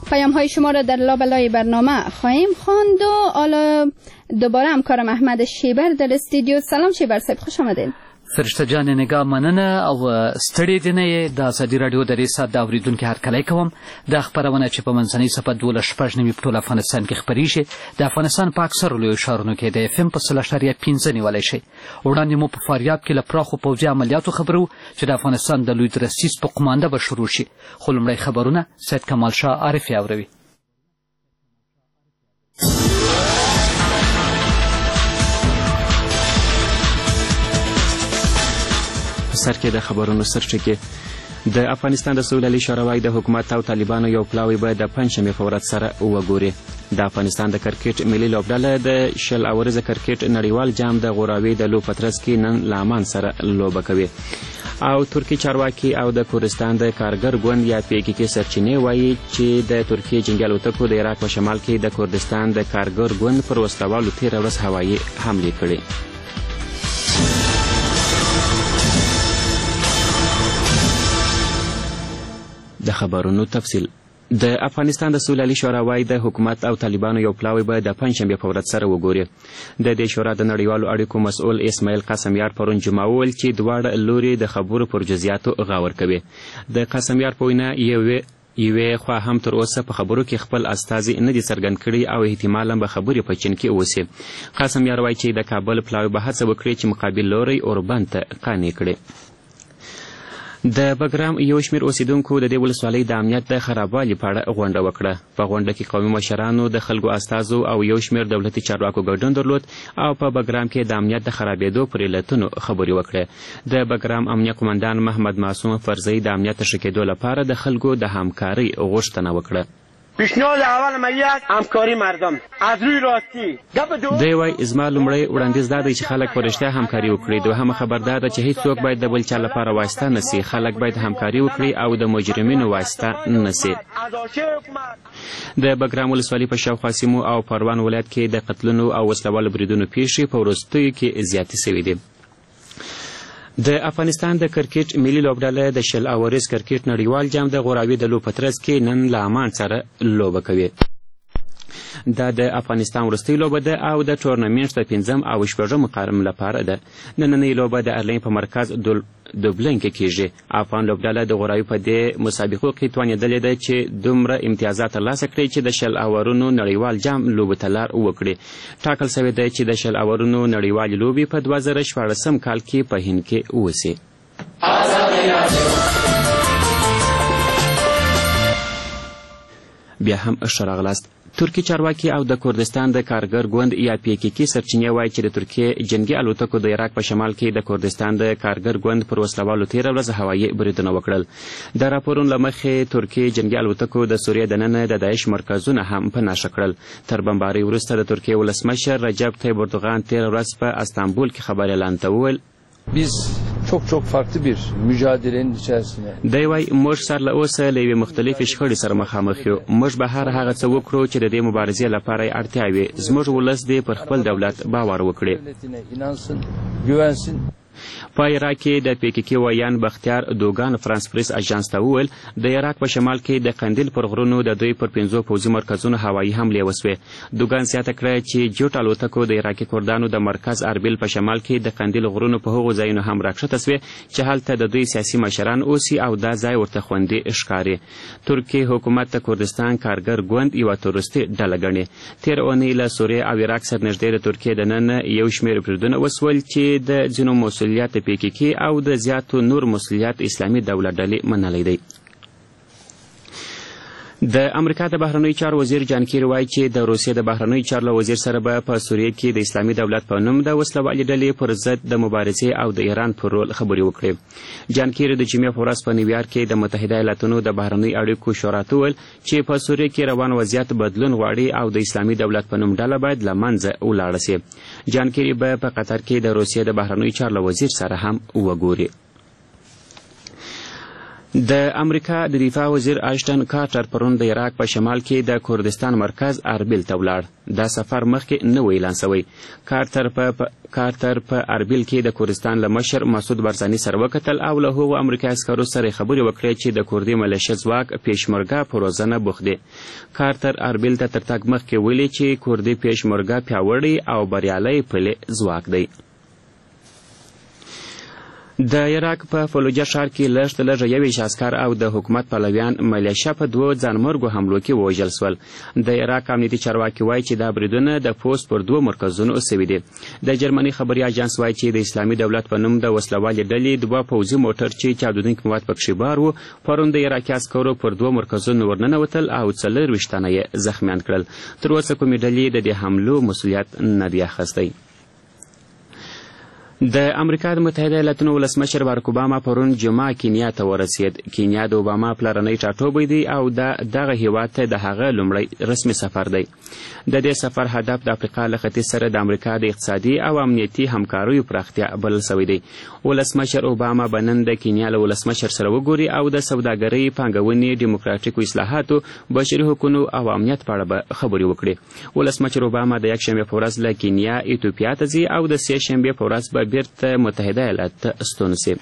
پیام های شما را در لابلای برنامه خواهیم خواند و حالا دوباره همکارم احمد شیبر در استودیو. سلام شیبر صاحب، خوش آمدین. فرشته جان نگاه مننه او ستړي دي نه د ازادي راډیو د ریسات د اوریدونکو هرکلی کوم. د خبرونه چې په منځنۍ صفحه 12 په ټول افغانستان کې خپریږي د افغانستان په اکثرو لویو ښارونو کې د FM په 100.5 نیولی شي. وړاندې مو په فاریاب کې له پراخو پوځي عملیاتو خبرو چې د افغانستان د لوی درستیز په قمانده به شروع شي. خو لومړی خبرونه سید کمال شاه عارفي اوروي. سر کې د خبرونو سرچینه د افغانستان د سولې شوراوي د حکومت او طالبانو یو پلاوی به د پنځمې په ورځ سره وګوري. د افغانستان د کرکټ ملي لوبډله د 10 اوريزه کرکټ نړیوال جام د غوراوي د لوبپترس کې نن لامان سره لوبه کوي. او ترکی چارواکي او د کردستان د کارګر ګوند یا PKK سرچینې وایي چې د ترکیې جنگي الوتکو د عراق په شمال کې د کردستان د کارګر ګوند پر وسلوالو 13 ورځ هوایي حمله کړې. د خبرونو تفصیل. د افغانستان د سولې شوراوي د حکومت او طالبانو یو پلاوی به د پنځمې په ورځ سره وګوري. د دې شورا د نړیوالو اړیکو مسؤل اسماعیل قاسمیار پرون جمعه وویل چې دواړه لوري د خبرو پر جزئیاتو غور کوي. د قاسمیار په وینا یوې خوا هم تر اوسه په خبرو کې خپل استازي نه دي څرګند کړي او احتمالاً به خبرې په چین کې ووسي. قاسمیار وایي چې د کابل پلاوی به هڅه وکړي چې مقابل لوري اوربند ته قانع کړي. د بګرام یو شمېر اوسیدونکو د دې ولسوالۍ د امنیت د خرابوالي په اړه غونډه وکړه. په غونډه کې قومي مشرانو د خلکو استازو او یو شمېر دولتي چارواکو ګډون درلود او په بګرام کې د امنیت د خرابېدو پر علتونو خبرې وکړې. د بګرام امنیه قمندان محمد معصوم فرزی د امنیت ښه کېدو لپاره د خلکو د همکارۍ غوښتنه وکړه. پیشنهاد اول ملیت همکاری مردم از روی راستی. دی وای زما لومړی وړاندیز دا دی چې خلک په رښتیا همکاري وکړي. دوهمه خبر دا ده چې هیڅوک باید د بل چا لپاره واسطه نه سي. خلک باید همکاري وکړي او د مجرمینو واسطه نه سي. د بګرام ولسوالۍ په شاوخوا سیمو او پروان ولایت کې د قتلونو او وسلوالو بریدونو پیښې په وروستیو کې زیاتې سوي دي. د افغانستان د کرکټ ملي لوبډله د 10 اوريز کرکټ نړیوال جام د غوراوي د لوبپترس کې نن له عمان سره لوبه کوي. دا د افغانستان وروستۍ لوبه ده او د ټورنمنټ د 5م او 6م مقام لپاره ده. نننۍ لوبه د ارلین په مرکز دوبلین کې کیږي. افغان لوبډله د غوراوي په دې مسابقو کې توانېدلې ده چې دومره امتیازات ترلاسه کړي چې د 10 اورونو نړیوال جام لوبو ته لار وکړي. ټاکل شوې ده چې د 10 اورونو نړیوالې لوبې په 2014 کال کې په هند کې وسي. بیا هم اشراغلاست. ترکی چارواکي او د کردستان د کارګر ګوند یا PKK سرچینې وایي چې د ترکیې جنگي الوتکو د عراق په شمال کې د کردستان د کارګر ګوند پر وسلوالو 13 ورځ هوایي بریدونه وکړل. د راپورونو له مخې ترکیې جنگي الوتکو د سوریې دننه د داعش مرکزونه هم په نښه کړل. تر بمبارۍ وروسته د ترکیې ولسمشر رجب طیب اردوغان 13 ورځ په استانبول کې خبريالانو ته وویل biz çok farklı bir mücadelenin içerisine. دی وای موږ سره له اوسه له یوې مختلفې شخړې سره مخامخ یو. موږ به هغه څه وکړو چې د دې مبارزې لپاره اړتیا وي. زموږ ولس دې پر خپل دولت باور وکړي. په عراق کې د PKK ویان بختیار دوګان فرانس پریس اژانس ته وویل د عراق په شمال کې د قندیل پر غرونو د دوی پر 5 پوځي مرکزونو هوایي حملې وسوې. دوګان زیاته کړه چې جوټ الوتکو د عراقي کردانو د مرکز اربیل په شمال کې د قندیل غرونو په هغو ځایونو هم راکښته سوې چې هلته د دوی سیاسي مشران اوسي او دا ځای ورته خوندي ښکاري. ترکیې حکومت د کردستان کارګر ګوند یوه تروریستي ډله ګڼي. تېره اونۍ له سوریې او عراق سره نږدې د ترکیې دننه یو شمېر بریدونه وسول چې د ځینو مسؤلیت د PKK او د زیاتو نور مسؤلیت اسلامي دولت ډلې منلی دی. د امریکا د بهرنیو چارو وزیر جان کیری وایي چې د روسیې د بهرنیو چارو وزیر سره به په سوریې کې د اسلامي دولت په نوم د وسلوالې ډلې پر ضد د مبارزې او د ایران پر رول خبرې وکړې. جان کیری د جمعې په ورځ په نیویارک کې د متحده ایالاتونو د بهرنیو اړیکو شورا ته وویل چې په سوریې کې روان وضعیت بدلون غواړي او د اسلامي دولت په نوم ډله باید له منځه ولاړه سي. جان کیری به په قطر کې د روسیې د بهرنیو چارو وزیر سره هم وګوري. د امریکا د دفاع وزیر اشټن کارټر پرون د عراق په شمال کې د کردستان مرکز اربیل ته ولاړ. دا سفر مخکې نه و اعلان شوی. کارټر په اربیل کې د کردستان له مشر مسعود برزاني سره وکتل او له هغو امریکایي عسکرو سره خبرې وکړې چې د کردي ملیشه ځواک پیشمرګه په روزنه بوخت دي. کارټر اربیل ته تر تګ مخکې ویلي چې کردي پیشمرګه پیاوړی او بریالی پلی ځواک دی. د عراق په فلوجه ښار کې لږ تر لږه 21 عسکر او د حکومت پلویان ملیشه په 2 ځانمرګو حملو کې ووژل شول. د عراق امنیتي چارواکي وایي چې دا بریدونه د پوست پر 2 مرکزونو سوي دي. د جرمني خبري اژانس وایي چې د اسلامي دولت په نوم د وسلوالې ډلې 2 پوځي موټر چې چاودونکي مواد پکښې بار وو پرون د عراقي عسکرو پر 2 مرکزونو ورننوتل او 24 تنه یې زخمیان کړل. تر اوسه کومې ډلې د دې حملو مسؤلیت نه دی اخیستی. د امریکا د متحده ایالاتونو ولسمشر بارک اوباما پرون جمعه کینیا ته ورسید. کینیا د اوباما پلرنی ټاټوبی دی او دغه هیواد ته د هغه لومړی رسمي سفر دی. د دې سفر هدف د افریقا له ختیځ سره د امریکا د اقتصادي او امنیتي همکاریو پراختیا بلل شوی دی. ولسمشر اوباما به نن د کینیا له ولسمشر سره وګوري او د سوداګرۍ، پانګونې، ډیموکراتیکو اصلاحاتو، بشري حقوقو او امنیت په اړه خبرې وکړي. ولسمشر اوباما د یکشنبې په ورځ له کینیا ایتوپیا ته ځي او د سې شنبې په ورځ به بیرته متحده ایالات ته ستون شي.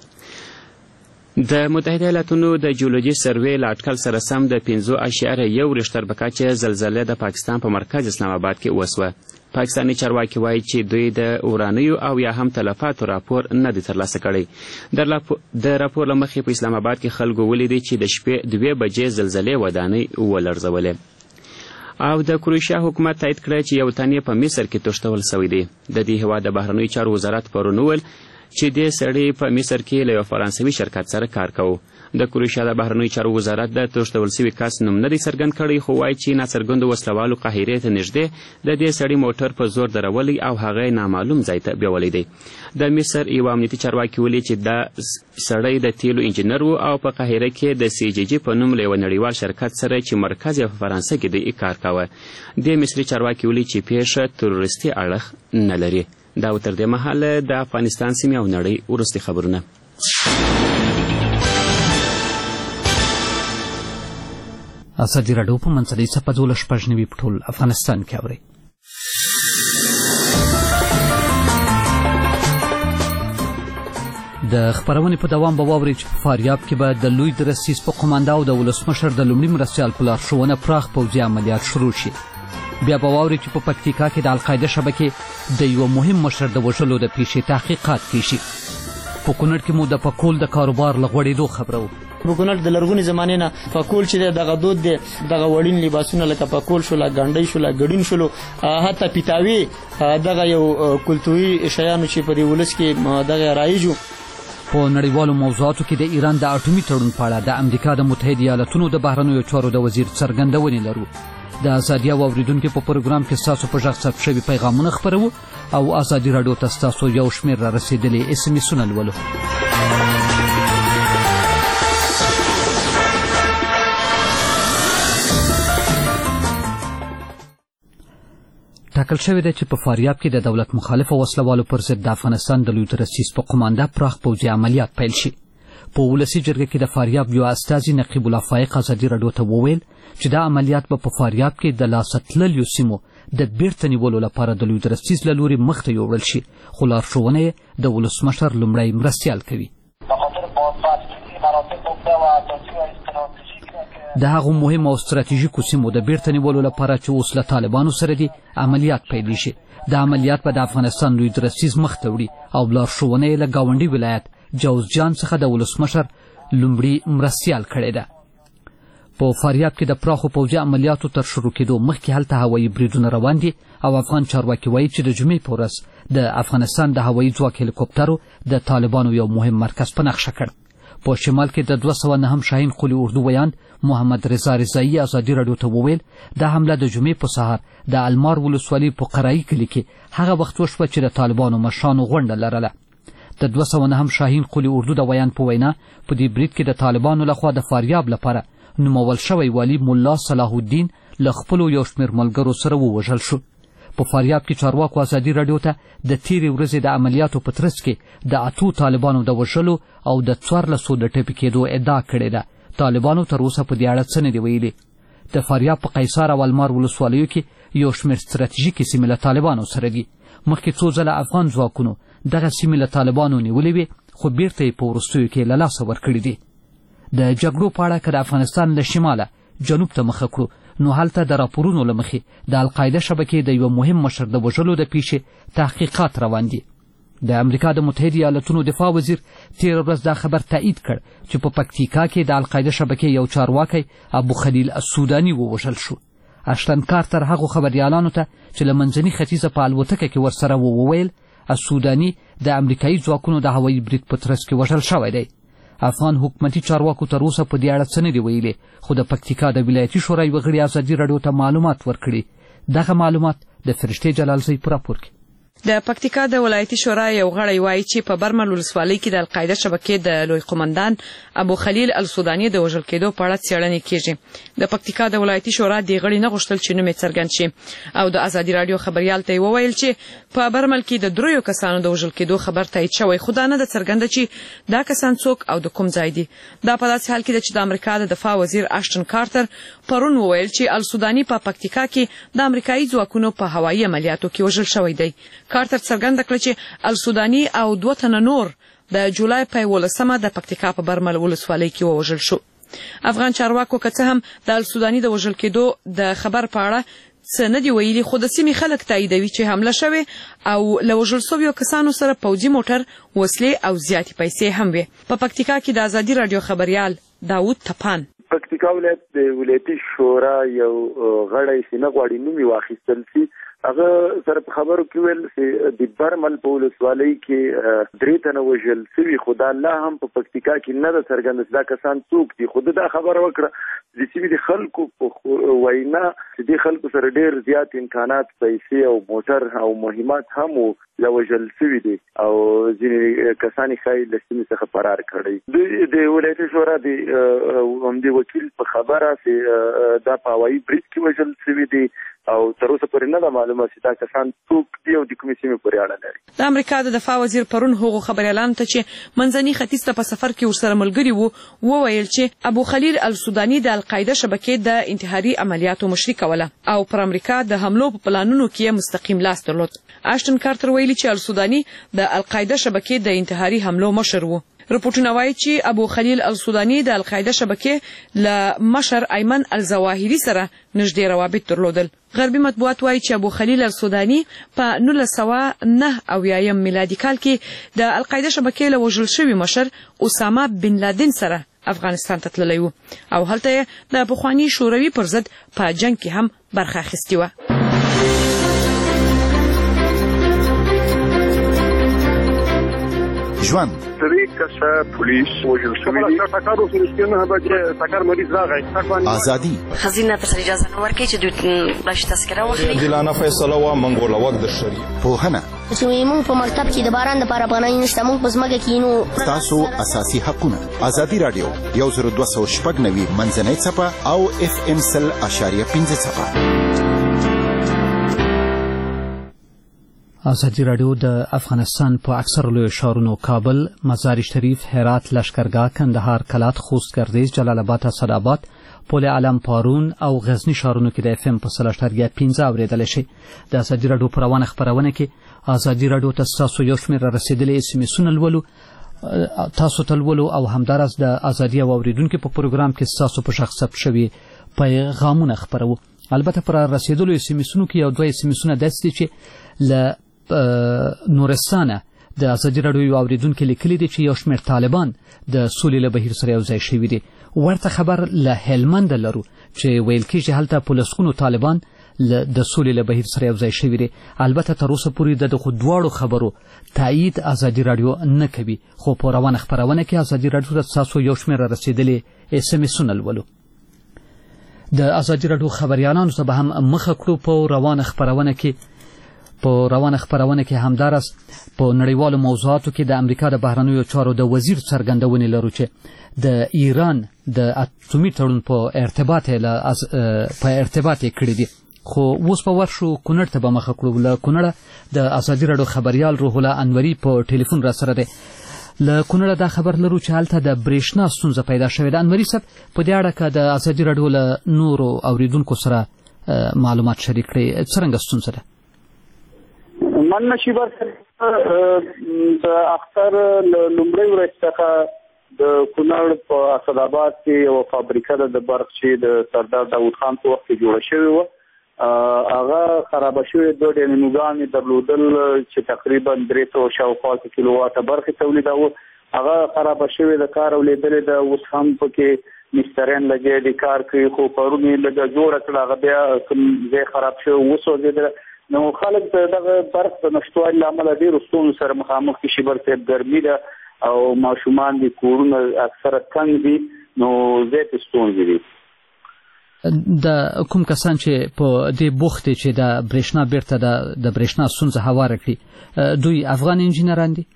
د متحده ایالاتونو د جیولوژي سروې له اټکل سره سم د 5.1 ریشتر په کچه زلزله د پاکستان په مرکز اسلام آباد کې وسوه. پاکستاني چارواکي وایي چې دوی د ورانیو او یا هم تلفاتو راپور نه دی ترلاسه کړی. د راپور له مخې په اسلام آباد کې خلکو ولیدي چې د شپې 2 بجې زلزلې ودانۍ ولړزولې. او د کروشیا حکومت تایید کړی چې یو تن یې په مصر کې تښتول شوی دی. د دې هیواد د بهرنیو چارو وزارت پرون وویل چې دې سړی په مصر کې له یو فرانسوي شرکت سره کار کوي. د کروشیا د بهرنیو چارو وزارت د تښتول شوي کس نوم نه دی څرګند کړی، خو وایي چې ناڅرګندو وسلوالو قاهرې ته نږدې د دې سړي موټر په زور درولی او هغه نامعلوم ځای ته بیولی دی. د مصر یو امنیتي چارواکي ویلي چې دا سړی د تیلو انجینر و او په قاهره کې د سی جی جي په نوم له یوه نړیوال شرکت سره چې مرکز یې په فرانسه کې دی کار کاوه. د مصري چارواکي ویلي چې پیښه تروریستي اړخ نه لري. دا تر دې مهاله د افغانستان سیمې او نړۍ وروستي خبرونه. ازادي راډیو په منځنۍ څپه 12 په ټول افغانستان کې اورئ. د خبرونې په دوام به واورئ چې په فاریاب کې به د لوی درستیز په قومانده او د ولسمشر د لومړي مرستیال په لارښوونه پراخ پوځي عملیات شروع شي. بیا به واورئ چې په پکتیکا کې د القاعده شبکې د یو مهم مشر د وژلو د پیښې تحقیقات کیږي. په کونړ کې مو د پکول د کاروبار له غوړېدو خبره وه. په کونړ د لرغونې زمانې نه پکول چې دی دغه دود دی، دغه وړین لباسونه لکه پکول شوله، ګنډۍ شوله، ګډین شولو، حتی پیتاوي، دغه یو کلتوري شیانو چې په دې ولس کې دغه رایج وو. په نړیوالو موضوعاتو کې د ایران د اټومي تړون په اړه د امریکا د متحده ایالاتونو د بهرنیو چارو د وزیر څرګندونې لرو. د ازادي او اوریدونکو په پروګرام کې ستاسو په غږ ثبت شوي پیغامونه خپروو او ازادي راډیو ته ستاسو یو شمېر را رسېدلي SMS-ونه لولو. ټاکل شوې ده چې په فاریاب کې د دولت مخالفو وسلوالو پر ضد د افغانستان د لوی درستیز په قومانده پراخ پوځي عملیات پیل شي. په ولسي جرګه کې د فاریاب یو استازي نقیب الله فایق ازادي راډیو ته وویل چې دا عملیات به په فاریاب کې د لاسه تللیو سیمو د بیرته نیولو لپاره د لوی درستیز له لوري مخته یوړل شي، خو لارښوونه یې د ولسمشر لومړی مرستیال کوي. د هغو مهم او ستراتیژیکو سیمو د بیرته نیولو لپاره چې اوس له طالبانو سره دي عملیات پیل شي. د عملیات به د افغانستان لوی درستیز مخته وړي او لارښوونه یې له ګاونډي ولایت جوزجان څخه د ولسمشر لومړي مرستیال کړې ده. په فاریاب کې د پراخو پوځي عملیاتو تر شروع کېدو مخکې هلته هوایي بریدونه روان دي او افغان چارواکي وایي چې د جمعې په ورځ د افغانستان د هوایي ځواک هلیکوپټرو د طالبانو یو مهم مرکز په نښه کړ. په شمال کې د 209 شاهین قلي اردو ویاند محمد رضا رضایي ازادي راډیو ته وویل دا حمله د جمعې په سهار د المار ولسوالۍ په قرایي کلي کې هغه وخت وشوه چې د طالبانو مشرانو غونډه لرله. د 209 شاهین قلي اردو د ویاند په وینا په دې برید کې د طالبانو لخوا د فاریاب لپاره نومول شوی والي ملا صلاح الدین له خپلو یو شمېر ملګرو سره ووژل شو. په فاریاب کې چارواکو ازادي راډیو ته د تیرې ورځې د عملیاتو په ترڅ کې د 8 طالبانو د وژلو او د 1400 د ټپي کېدو ادعا کړې ده. طالبانو تر اوسه په دې اړه څه نه دي ویلي. د فاریاب په قیصار او المار ولسوالیو کې یو شمېر ستراتیژیکې سیمې له طالبانو سره دي. مخکې څو ځله افغان ځواکونو دغه سیمې له طالبانو نیولې وې، خو بیرته یې په وروستیو کې له لاسه ورکړي دي. د جګړو په اړه که د افغانستان له شماله جنوب ته مخه کړو، نو هلته د راپورونو له مخې د القاعده شبکې د یو مهم مشر د وژلو د پیښې تحقیقات روان دي. د امریکا د متحده ایالاتونو دفاع وزیر تېره ورځ دا خبر تایید کړ چې په پکتیکا کې د القاعده شبکې یو چارواکی ابو خلیل السوداني ووژل شو. اشتن کارتر هغو خبریالانو ته چې له منځني ختیځه په الوتکه کې ورسره وویل السوداني د امریکایي ځواکونو د هوایي برید په ترڅ کې وژل شوی دی. افغان حکومتي چارواکو تر اوسه په دې اړه څه نه دي ویلي، خو د پکتیکا د ولایتي شورا یوه غړي ازادي راډیو ته معلومات ورکړي. دغه معلومات د فرشتې جلالزۍ په راپور کې. د پکتیکا د ولایتي شورا یو غړی وایي چې په برمل ولسوالۍ کې د القاعده شبکې د لوی قومندان ابو خلیل السوداني د وژل کېدو په اړه څېړنې کېږي. د پکتیکا د ولایتي شورا د غړي نه غوښتل چې نوم یې څرګند شي او د ازادي راډیو خبريال ته وویل چې په برمل کې د 3 کسانو د وژل کېدو خبر تایید شوی، خو دا نه ده څرګنده چې دا کسان څوک او د کوم ځای دي. دا په داسې حال کې ده چې د امریکا د دفاع وزیر اشتن کارتر پرون وویل چې السوداني په پکتیکا کې د امریکایي ځواکونو په هوایي عملیاتو کې وژل شوی دی. کارتر څرګنده کړه چې السوداني او 2 تنه نور د جولای په 11مه د پکتیکا په برمل ولسوالۍ کې ووژل شو. افغان چارواکو که څه هم د السوداني د وژل کېدو د خبر په اړه څه نه دی ویلي، خو د سیمې خلک تاییدوي چې حمله شوې او له وژل شویو کسانو سره پوځي موټر، وسلې او زیاتې پیسې هم وې. په پکتیکا کې د ازادي راډیو خبريال داود تپان پکتیکا ولایت د ولایتي شورا یو غړی چې نه غواړي نوم یې واخیستل شي، هغه سره په خبرو کې ویل چې د برمل په ولسوالۍ کې 3 تنه وژل شوي، خو دا الله هم په پکتیکا کې نه ده څرګنده چې دا کسان څوک دي. خو دا خبره وکړه د سیمې د خلکو په وینا چې د خلکو سره ډېر زیات امکانات، پیسې او موټر او مهمات هم وژل شوي دي او ځینې کسان یې ښایي له سیمې څخه فرار کړی. د ولایتي شورا د همدې وکیل په خبره چې دا په هوایي برید کې وژل شوي دي او تر اوسه پورې نه ده معلومه چې دا کسان څوک دي او د کومې سیمې پورې اړه لري. د امریکا د دفاع وزیر پرون هغو خبریالانو ته چې منځني ختیځ ته په سفر کې ورسره ملګري وو وویل چې ابو خلیل السوداني د القاعده شبکې د انتحاري عملیاتو مشري کوله او پر امریکا د حملو په پلانونو کې مستقیم لاس درلود. اشتن کارتر ویلي چې السوداني د القاعده شبکې د انتحاري حملو مشر وو. رپورټونه وایي چې ابو خلیل السوداني د القاعده شبکې له مشر ایمن الظواهري سره نږدې روابط درلودل. غربي مطبوعات وایي چې ابو خلیل السوداني په 1989 میلادي کال کې د القاعده شبکې له وژل شوي مشر اسامه بن لادن سره افغانستان ته تللی و او هلته د پخواني شوروي پر ضد په جنگ کې هم برخه اخیستې وه. ژوند 3 کسه پولیس وژل شوي دي. ازادي خزینه ته اجازه نه ورکړي چې دوی راشي تذکره واخلي. عادلانه فیصله وا منګوله وخت د شری پوهنه چې موږ په مکتب کې د باران لپاره پناه نشته، موږ په ځمکه کې نو تاسو اساسي حقونه. ازادي راډیو 102.9 منځنۍ څپه او FM 100.5 څپه. ازادي راډیو د افغانستان په اکثر لوی ښارونو کابل، مزار شریف، هرات، لشکرګاه، کندهار، کلات، خوست، ګردیز، جلال آباد، اسداباد، پل علم، پارون او غزنی ښارونو کې د FM په 100.5 اوریدلی شي. د ازادي راډیو په روانه خپرونه کې ازادي راډیو ته ستاسو یو شمېر رسېدلي SMS-ونه لولو، تاسو ته لولو او همداراز د ازادي او اوریدونکو په پروګرام کې ستاسو په شخص ثبت شوي پیغامونه خپرو. البته پر رسېدلو SMS-ونو کې یو 2 SMS-ونه داسې دي چې له نورستانه د ازادي راډیو یو اوریدونکي لیکلي دي چې یو شمېر طالبان د سولې له بهیر سره یوځای شوي دي. ورته خبر له هلمند لرو چې ویل کېږي هلته په لسګونو طالبان د سولې له بهیر سره یوځای شوي دي. البته تر اوسه پورې د دغو دواړو خبرو تایید ازادي راډیو نه کوي، خو په روانه خپرونه کې ازادي راډیو ته ستاسو یو شمېر رسېدلي SMS-ونه لولو. د ازادي راډیو خبریالانو ته به هم مخه کړو په روانه خپرونه کې همداراز په نړیوالو موضوعاتو کې د امریکا د بهرنیو چارو د وزیر څرګندونې لرو چې د ایران د اټومي تړون په ارتباط یې کړي دي. خو اوس په ورشو کونړ ته به مخه کړو. له کونړه د ازادي راډیو خبریال روح الله انوري په ټلیفون را سره دی. له کونړه دا خبر لرو چې هلته د برېښنا ستونزه پیدا شوې ده. انوري صاحب په دې اړه که د ازادي راډیو له نورو اوریدونکو سره معلومات شریک کړئ، څرنګه ستونزه ده؟ مننه شیبر د اختر لومړۍ ورځ څخه د کونړ په اسداباد کې یو فابریکه ده د برق چې د سردار داود خان په وخت کې جوړه شوې وه. هغه خرابه شوې 2 ډیناموګانې درلودل چې تقریبا 300 شاوخوا کیلوواټه برق تولیداوه. هغه خرابه شوې د کار اولیدلې ده. اوس هم پکې مسترین لګیا دي کار کوي، خو پرون یې لږه جوړه کړه، هغه بیا کوم ځای خراب شوی وسوځېدله. نو خلک دغه برق د نشتوالي له امله ډېرو ستونزو سره مخامخ دي. شیبر صاحب ګرمي ده او ماشومان دي، کورونه اکثره تنګ دي، نو زیاتې ستونزې دي. د کوم کسان چې په دې بوخت دي چې د برېښنا بیرته د برېښنا ستونزه هواره کړي، دوی افغان انجینران دي؟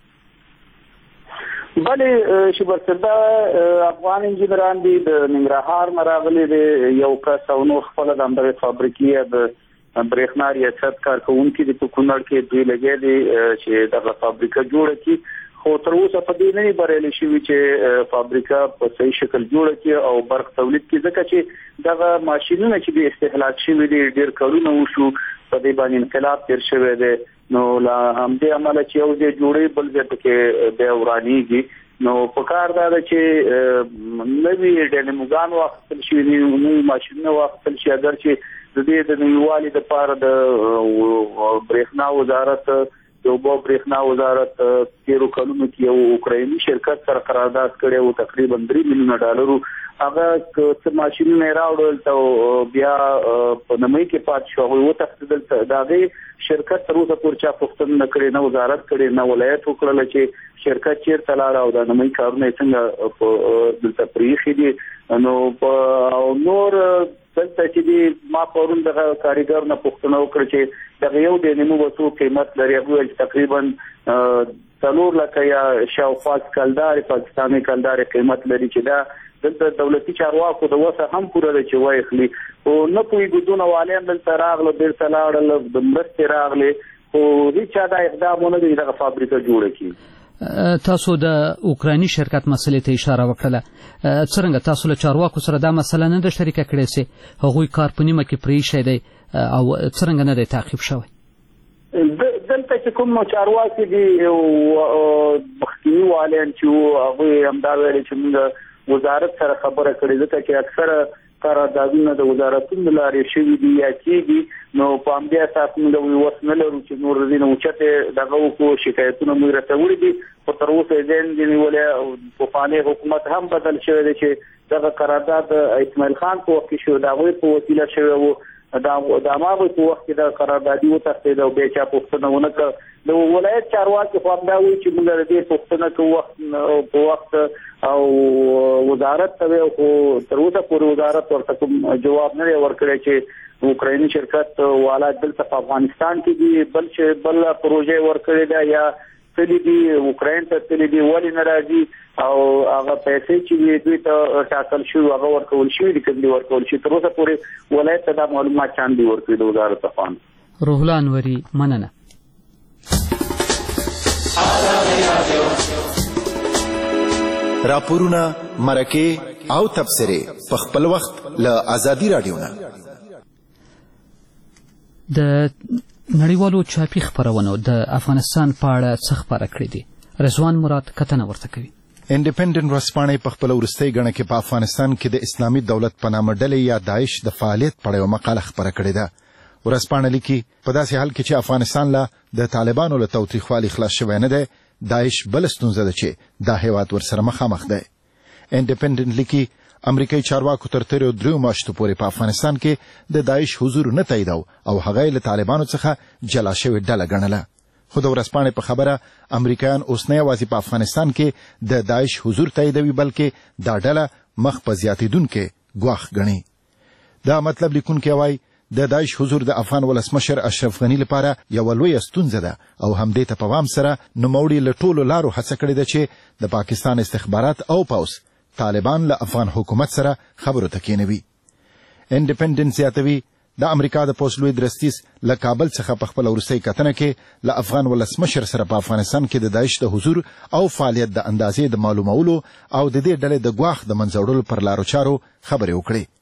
بلې شیبر صاحب دا افغان انجینران دي، د ننګرهار نه راغلي دي. یو کس او نور خپله د همدغې فابریکې د برېښنا ریاست کارکوونکي دي په کونړ کې، دوی لګیا دي چې دغه فابریکه جوړه کړي. خو تر اوسه په دې نه دي بریالي شوي چې فابریکه په صحیح شکل جوړه کړي او برق تولید کړي، ځکه چې دغه ماشینونه چې دي استهلاک شوي دي، ډېر کلونه وشو په دې باندې انقلاب تېر شوی دی. نو له همدې امله چې یو ځای جوړوي بل ځای پکې بیا ورانېږي. نو پکار دا ده چې نوي ډیناموګان واخیستل شي، نوي ماشینونه واخیستل شي. اگر چې د دې د نویوالي دپاره د برېښنا وزارت د اوبو برېښنا وزارت تېرو کلونو کې یو اوکرایني شرکت سره قرارداد کړی و، تقریبا $3 میلیونه. هغه څه ماشینونه یې راوړل ته بیا په نمۍ کې پاتې شو، هغوی وتښتېدل. د هغې شرکت تر اوسه پورې چا پوښتنه نه کړې، نه وزارت کړې، نه ولایت وکړله چې شرکت چېرته لاړه او د نمۍ کارونه یې څنګه دلته پرېښي دي. نو نور دلته چې دي ما پرون دغه کاریګر نه پوښتنه وکړه چې دغه یو ډینامو به څو قیمت لري. هغه ویل چې تقریبا 4 لکه یا شاوخوا کلدارې پاکستاني کلدارې قیمت لري، چې دا دلته دولتي چارواکو د وسه هم پوره ده چې وایخلي. خو نه پوهېږو دونه والیم دلته راغله، بیرته لاړل، د مرستې راغلې، خو هېچا دا اقدام ونه دی دغه فابریکه جوړه کړي. تاسو د اوکرایني شرکت مسلې ته اشاره وکړله، څرنګه تاسو له چارواکو سره دا مسله نه ده شریکه کړې چې هغوی کار په نیمه کې پرېښی دی او څرنګه نه دی تعقیب شوی؟ دلته چې کوم چارواکي دي مخکیني والیان چې هغوی همدا ویلې چې موږ وزارت سره خبره کړې، ځکه چې اکثره قراردادونه د وزارتونو لارې شوي دي یا کېږي. نو په همدې اساس موږ وس نه لرو چې نور د دې نه اوچتې دغه وکړو. شکایتونه موږ رسولي دي، خو تر اوسه یې ځای نه دي نیولی. پخوانی حکومت هم بدل شوی دی چې دغه قرارداد اسماعیل خان په وخت کې شو، د هغوی په وسیله شوی و. د هماغوی په وخت کې د قراردادي وتښتېد او بیا چا پوښتنه ونه کړه. د ولایت چارواکي خو همدا وایي چې موږ د دې پوښتنه کوو په وخت او وزارت ته ویل، خو تر اوسه پورې وزارت ورته کوم جواب نه دی ورکړی چې اوکرایني شرکت والا دلته په افغانستان کې دي، بل پروژه ورکړې ده یا تللی دي اوکراین ته تللی دي، ولې نه راځي او هغه پیسې چې دوی ته ټاکل شوي هغه ورکول شوي دي، کوم دي ورکول شي. تر اوسه پورې ولایت ته دا معلومات چا نه دي ورکړي د وزارت څخه. روح الله انوري، مننه. راپورونه، مرکې او تبصرې په خپل وخت له ازادي راډیو نه. د نړیوالو چاپي خپرونو د افغانستان په اړه څه خپاره کړي دي؟ رضوان مراد کتنه ورته کوي. انډیپندنت ورځپاڼې په خپل وروستۍ ګڼه کې په افغانستان کې د اسلامي دولت په نامه ډلې یا داعش د فعالیت په اړه یوه مقاله خپره کړې ده. ورځپاڼه لیکي په داسې حال کې چې افغانستان له د طالبانو له تاوتریخوالي خلاص شوی نه دی، داعش بل ستونزه ده چې دا هیواد ورسره مخامخ دی. انډیپندنت لیکي امریکایي چارواکو تر تېرو 3 میاشتو پورې په افغانستان کې د داعش حضور نه تاییداو او هغه یې له طالبانو څخه جلا شوې ډله ګڼله. خو د ورځپاڼې په خبره امریکایان اوس نه یوازې په افغانستان کې د داعش حضور تاییدوي، بلکې دا ډله مخ په زیاتېدونکې ګواښ ګڼي. دا مطلب لیکونکی وایي د داعش حضور د افغان ولسمشر اشرف غني لپاره یوه لویه ستونزه ده او همدې ته په پام سره نوموړي له ټولو لارو هڅه کړې ده چې د پاکستان استخبارات او پوځ طالبان له افغان حکومت سره خبرو ته کېنوي. انډیپندنت زیاتوي د امریکا د پوسټ لوی درستیز له کابل څخه په خپل وروستۍ کتنه کې له افغان ولسمشر سره په افغانستان کې د داعش د حضور او فعالیت د اندازې د معلومولو او د دې ډلې د ګواښ د منځوړلو پر لارو چارو خبرې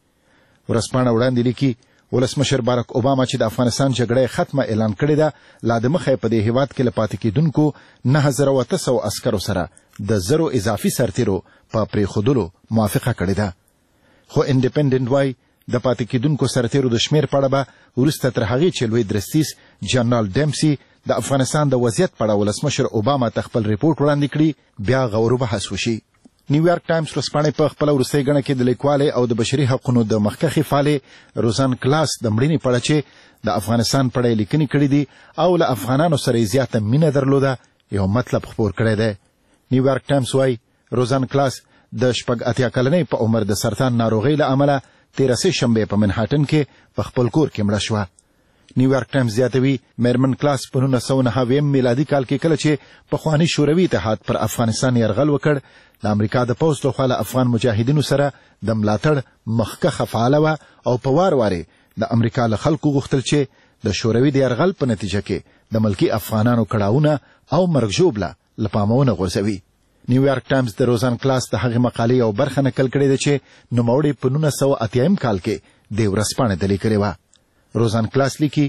وکړې. ورځپاڼه وړاندې لیکي ولسمشر بارک اوباما چې د افغانستان جګړه ختمه اعلان کړې ده لا د مخه په دې هیواد کې له پاتې کېدونکو 9800 عسکرو سره د 0 اضافي سرتیرو په پرېښودلو موافقه کړې ده. خو انډیپندنت وای د پاتې کېدونکو سرتیرو د شمیر په اړه به وروسته تر هغې چې لوی درستیز جنرال ډیمسي د افغانستان د وضعیت په اړه ولسمشر اوباما ته خپل ریپورټ وړاندې کړي بیا غور و بحث وشي. نیویارک ټایمز ورځپاڼې په خپله وروستۍ ګڼه کې د لیکوالې او د بشري حقونو د مخکښې فعالې روزان کلاس د مړینې په اړه چې د افغانستان په اړه یې لیکنې کړي دي او له افغانانو سره یې زیاته مینه درلوده یو مطلب خپور کړی دی. نیویارک ټایمز وایي روزان کلاس د 80 کلنۍ په عمر د سرطان ناروغۍ له امله 13 شنبې په منهاټن کې په خپل کور کې مړه شوه. نیویارک ټایمز زیاتوي میرمن کلاس په 1990 میلادي کال کې کله چې پخواني شوروي اتحاد پر افغانستان یرغل وکړ د امریکا د پوځ لخوا له افغان مجاهدینو سره د ملاتړ مخکښه فعاله وه او په وار وارې د امریکا له خلکو غوښتل چې د شوروي د یرغل په نتیجه کې د ملکي افغانانو کړاوونه او مرګ ژوبله له پامه ونه غورځوي. نیویارک ټایمز د روزان کلاس د هغې مقالې یو برخه نقل کړې ده چې نوموړې په 1980 کال کې د ورځپاڼې ته لیکلې وه. روزان کلاس لیکي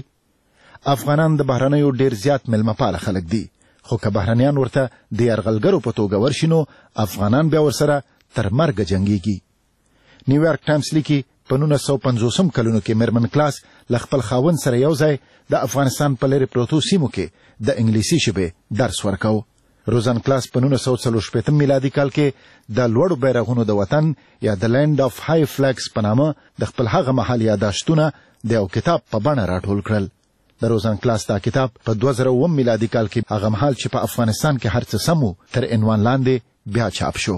افغانان د بهرنیو ډېر زیات میلمهپاله خلک دي خو که بهرنیان ورته د یرغلګرو په توګه ورشي نو افغانان بیا ورسره تر مرګه جنګیږي. نیویارک ټایمز لیکي په 1950 کلونو کې میرمن کلاس له خپل خاوند سره یو ځای د افغانستان په لرې پروتو سیمو کې د انګلیسي ژبې درس ورکاو. روزان کلاس په 1940 میلادي کال کې د لوړو بیرغونو د وطن یا د لینډ اف های فلیګز په نامه د خپل هغه مهال یاداشتونه د یو کتاب په بڼه راټول کړل. د روزان کلاس دا کتاب په 2001 میلادي کال کې هغه مهال چې په افغانستان کې هر څه سمو تر عنوان لاندې بیا چاپ شو.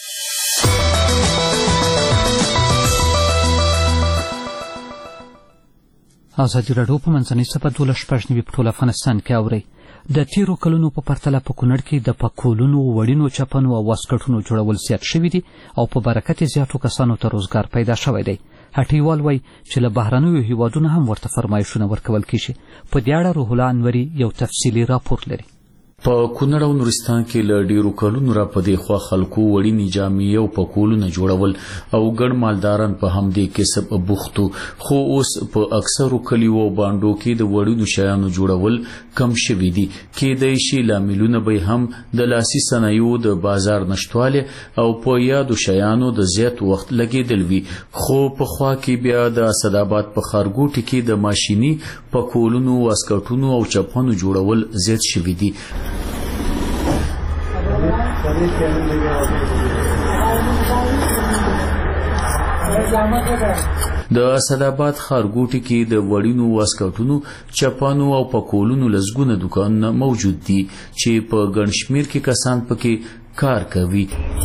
ازادي راډیو په منځنۍ سپه 12 په ټول افغانستان کې اورئ. د تیرو کلونو په پرتله په کونړ کې د پکولونو وړینو چپنو او واسکټونو جوړول زیات شوي دي او په برکت زیاتو کسانو ته روزګار پیدا شوی دی. هټیوال وایي چې له بهرنیو هیوادونو هم ورته فرمایشونه ورکول کیږي. په دې اړه روح الله انوري یو تفصیلي راپور لري. په کونړ او نورستان کې له ډیرو کلونو را پدې خوا خلکو وړینې جامې او پکولونه جوړول او ګڼ مالداران په همدې کسب بوختو خو اوس په اکثرو کلیو او بانډو کې د وړینو شیانو جوړول کم شوي دي. کېدای شي لاملونه به هم د لاسي صنایعو د بازار نشتواله او په یادو شیانو د زیات وخت لګیدل وي. خو په خوا کې بیا د اسداباد په خارګوټي کې د ماشيني پکولونو واسکټونو او چپنو جوړول زیات شوي دي. د اسداباد خارګوټي کې د وړینو واسکټونو چپانو او پکولونو لزګونه دکانونه موجود دي چې په ګڼ شمیر کې کسان پکې کار کوي.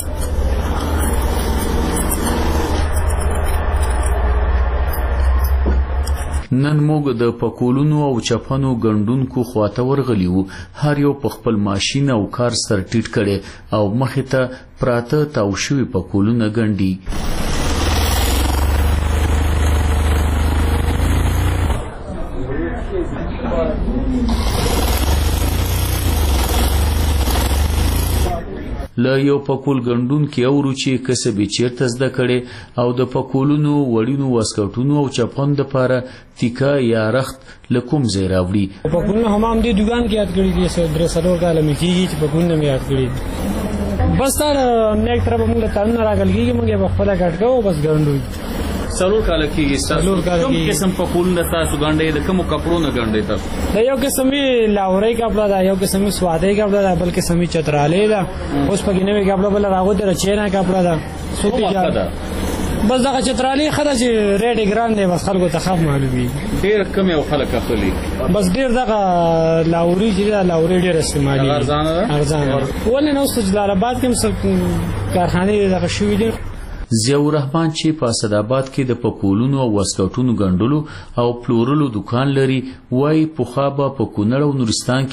نن موږ د پکولونو او چپنو ګندونکو خواته ورغلی وو. هر یو په خپل ماشین او کار سر ټیټ کړي او مخې ته پراته تاو شوي پکولونه ګنډي. له یو پکول ګندون کې اورو چې کسب چیرته زده کړي او د پکولونو وړینو واسکټونو او چپن د پاره تیکا یا رخت لکوم ځای راوړي. پکولونه هم دې دکان کې یاد کړی دي سره سلور کاله مې کېږي چې پکولونه مې یاد کړی. بس تا نیک طرف موږ ته نه راغلګي موږ په خپل غټ کوو بس ګندو. سلور کاله کېږي کوم قسم پکولونه تاسو ګنډئ د کومو کپړونو ګنډئ تاسو؟ د یو قسمي لاورۍ کپړه ده، یو قسمي سوادۍ کپړه ده، بل قسمي چترالۍ ده. اوس پکې نوې کپړه بل راغوته چینا کپړه ده. سوتي ده بس دغه چترالۍ خره چې ریډ ګران دی بس خلکو ته خاف معلومي. ډېر کم یو خلک اخلي بس ډېر دغه لاوري چې لاوري ډېر استعمالي ارزانه ولې نو جلال آباد کې کارخانه دغه شوې دي. ضیاء الرحمن چې په اسداباد کې د پکولونو او واسکټونو ګنډلو او پلورلو دکان لري وایي پخوا به په کونړ او نورستان کې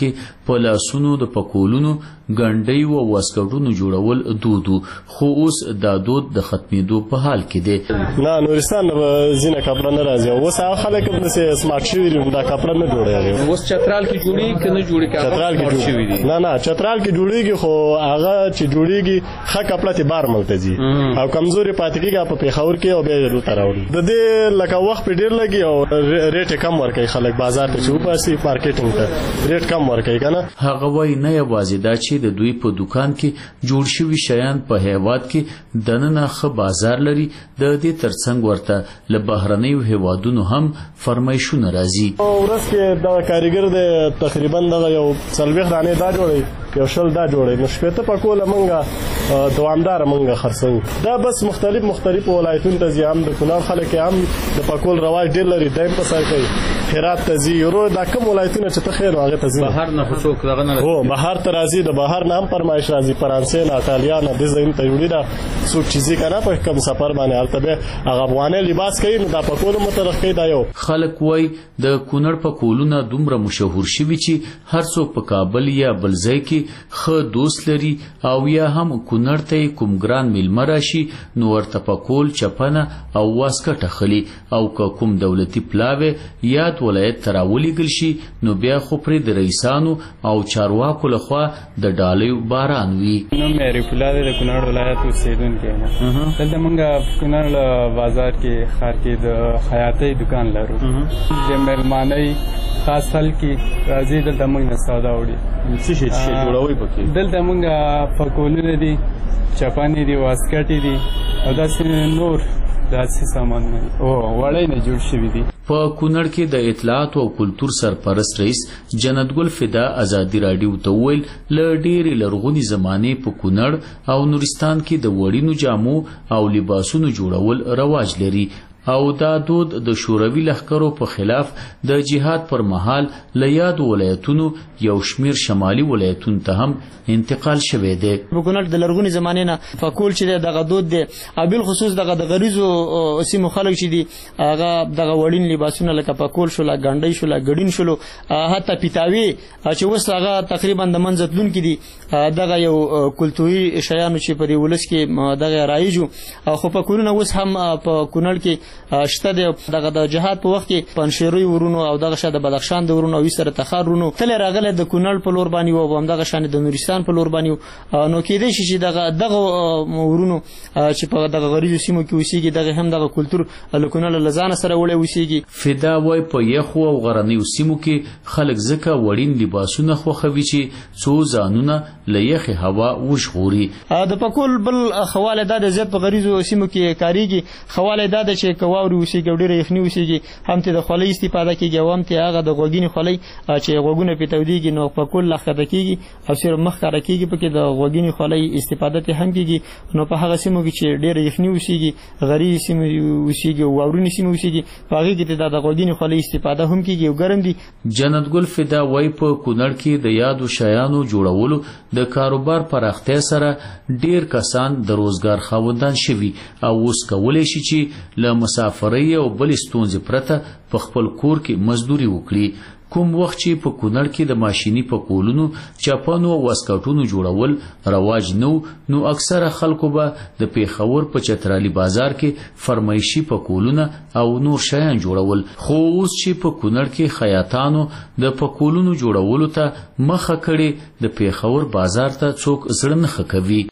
په لاسونو د پکولونو ګنډۍ او واسکټونو جوړول دود خو اوس دا دود د ختمېدو په حال کې دی. نه نورستان زینه کپړه نه راځي اوس هغه خلک هم سمارټ شوي دي دا کپړه نه جوړوي. اوس چترال کې جوړیږي که نه جوړیږي؟ چترال کې جوړیږي. نه چترال کې جوړیږي خو هغه چې جوړیږي ښه کپړه ته بار ملته ځي او کمزوري پاتې کېږي په پیښور کې او بیا یې دلته راوړي. د دې لکه وخت په ډېر لګي او ریټ کم ورکوي خلک بازار ته چې وباسي مارکیټینګ ته ریټ کم ورکوي که نه. هغه وایي نه یوازې دا چې د دوی په دکان کې جوړ شوي شیان په هیواد کې دننه ښه بازار لري د دې ترڅنګ ورته له بهرنیو هیوادونو هم فرمایشونه راځي. ورځ کې دا کاریګر د تقریبا دغه یو 40 دانې دا جوړوي یو 20 دا جوړوي نو شپېته پکوله مونږه دوامدار مونږه خرڅوو. دا بس مختلف ولایتونو ته ځي هم د کونړ خلک هم د پکول رواج ډېر لري دایم په سر کوي هرات ته ځي ورو دا کوم ولایتونه چې ته خیر هغه ته ځي. بهر نه خو څوک دغه نه هو بهر ته راځي د بهر نه هم فرمایش راځي فرانسې نه ایټالیا نه د ځین ته جوړي دا څوک چیزې کنه په کوم سفر باندې هلته به هغه افغاني لباس کوي نو دا پکول مترخ کوي. دا یو خلک وای د کونړ پکولونه دومره مشهور شوي چې هر څوک په کابل یا بل ځای کې ښه دوست لري او یا هم کونړ ته کوم ګران میلمه راشي نو ورته پکول چپنه او واسکټ اخلي او که کوم دولتي پلاوی یاد ولایت ته راولیږل شي نو بیا خو پرې د رئیسانو او چارواکو لخوا د ډالیو باران وي. نو مې ریفولا د کونړ ولایت اوسیدونکی یم. دلته موږ کونړ بازار کې ښار کې د خیاطۍ دکان لرو. د مېلمانۍ خاص حل کې راځي دلته موږ نه سودا وړي. څه شي جوړوي پکې؟ دلته موږ پکولونه دي چپانې دي واسکټې دي او داسې نور داسې سامانونه او وړۍ نه جوړ شوي دي. په کونړ کې د اطلاعات او کلتور سرپرست رئیس جنت ګل فدا ازادي راډیو ته ویل له ډېرې لرغونې زمانې په کونړ او نورستان کې د وړینو جامو او لباسونو جوړول رواج لري او دا دود د شوروي لښکرو په خلاف د جهاد پر مهال له یادو ولایتونو یو شمیر شمالي ولایتونو ته هم انتقال شوی دی. په کونړ د لرغونې زمانې نه فکول چې دغه دود دی او بل خصوص دغه د غریزو سیمو خلک چې دي هغه دغه وړین لباسونه لکه پکول شو لا ګنډۍ شو لا ګډین شو حتی پیتاوي چې اوس هغه تقریبا د منځ تلونکي دي دغه یو کلتوري شیانو چې په دې ولس کې دغه رایجو خو پکولونه اوس هم په کونړ کې شته دغه د جهاد په وخت کې پنشيروي ورونو او دغه شاده بدخشان د ورونو او سره تخار ورونو تل راغله د کونړ په لور باندې او هم دغه شان د نورستان په لور باندې نو کېدې شي چې دغه ورونو چې په دغه غریزو سیمو کې اوسېږي دغه هم دغه کلتور له کونړ له ځان سره وړي اوسېږي. فدا وای په یخو او غرنیو سیمو کې خلک ځکه وړین لباسونه خوښوي چې څو ځانونه له یخې هوا وژغوري. د پکول بل خواله د زیات په غریزو سیمو کې کاریږي خواله د چې واوري اوسېږي او ډېره یخني اوسېږي هم ته د خولۍ استفاده کېږي او هم ته هغه د غوږینې خولۍ چې غوږونه پې تودېږي نو پکول ښکته کېږي او صرف مخ ښکاره کېږي پکې د غوږینې خولۍ استفاده ته هم کېږي نو په هغه سیمو کې چې ډېره یخني اوسېږي غریزې سیمې اوسېږي او واورینې سیمې اوسېږي په هغې کې د غوږینې خولۍ استفاده هم کېږي او ګرم دي. جنت ګل فدا وایي په کونړ کې د یادو شیانو جوړولو د کاروبار پراختیا سره ډېر کسان د روزګار خاوندان شوي او اوس کولی شي چې له مسافرۍ او بل ستونزې پرته په خپل کور کې مزدوري وکړي. کوم وخت چې په کونړ کې د ماشيني پکولونو چپنو او واسکټونو جوړول رواج نو اکثره خلکو به د پیښور په چترالي بازار کې فرمایشي پکولونه او نور شیان جوړول خو اوس چې په کونړ کې خیاطانو د پکولونو جوړولو ته مخه کړي د پیښور بازار ته څوک زړه نه کوي.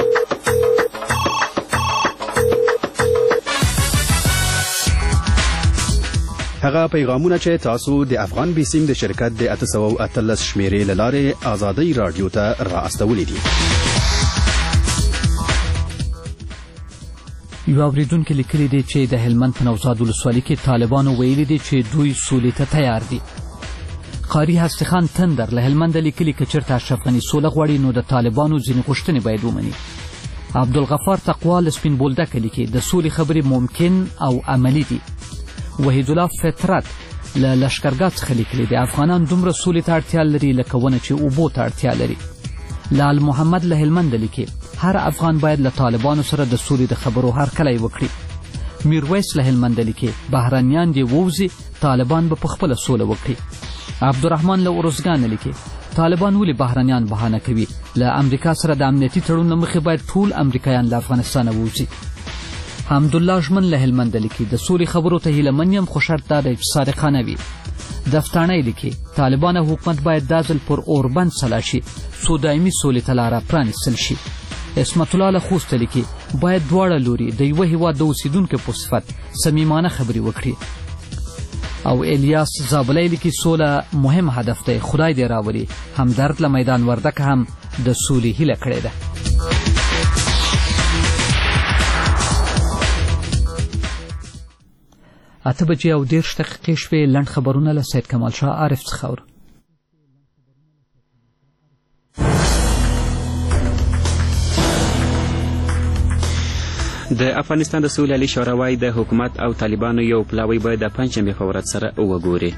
هغه پیغامونه چې تاسو د افغان بیسیم د شرکت د 813 شمیرې لاره آزادۍ رادیو ته را استولې دي. یو اوریدونکو لیکلي دي چې د هلمند په نوزاد ولسوالۍ کې طالبانو ویلي دي چې دوی سولې ته تیار دي. قاری هستي خان تندر له هلمند لیکلي چې چیرته اشرف غني سوله غواړي نو د طالبانو ځینې غوښتنې باید ومني. عبدالغفار تقوال سپین بولدک لیکي د سولې خبرې ممکن او عملی دي. وحید الله فطرت له لشکرګاه څخه لیکلي دي افغانان دومره سولې ته اړتیا لري لکه ونه چې اوبو ته اړتیا لري. لال محمد له هلمند لیکي هر افغان باید له طالبانو سره د سولې د خبرو هرکلی وکړي. میرویس له هلمند لیکي بهرنیان دې ووځي طالبان به په خپله سوله وکړي. عبدالرحمن له ارزګان لیکي طالبان ولې بهرنیان بهانه کوي؟ له امریکا سره د امنیتي تړون له مخې باید ټول امریکایان له افغانستانه ووځي. حمدالله ژمن له هلمنده لیکي د سولې خبرو ته هیلهمن یم خو شرط دا دی چې صادقانه وي. دفتاڼی لیکي طالبان او حکومت باید دا ځل پر اوربند سلا شي څو دایمي سولې ته لاره پرانیستل شي. اسمت الله له خوسته لیکي باید دواړه لوري د یوه هیواد د اوسیدونکو په صفت صمیمانه خبرې وکړي. او الیاس زابلی لیکي سوله مهم هدف دی، خدای دې راولي. همدرد له میدان وردک هم د سولې هیله کړې ده. اته بجې او 10 دقیقې شوې. لنډ خبرونه له سید کمال شاه عارف څخه اورو. د افغانستان د سولې عالی شورا وايي د حکومت او طالبانو یو پلاوی باید د پنجشنبې په ورځ سره وګوري.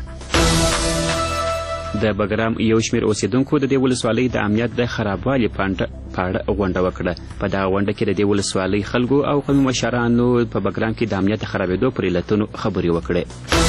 د بګرام یو شمېر اوسیدونکو د دې ولسوالۍ د امنیت د خرابوالي په اړه غونډه وکړه. په دغه غونډه کې د دې ولسوالۍ خلکو او قومي مشرانو په بګرام کې د امنیت د خرابېدو پر علتونو خبرې وکړې.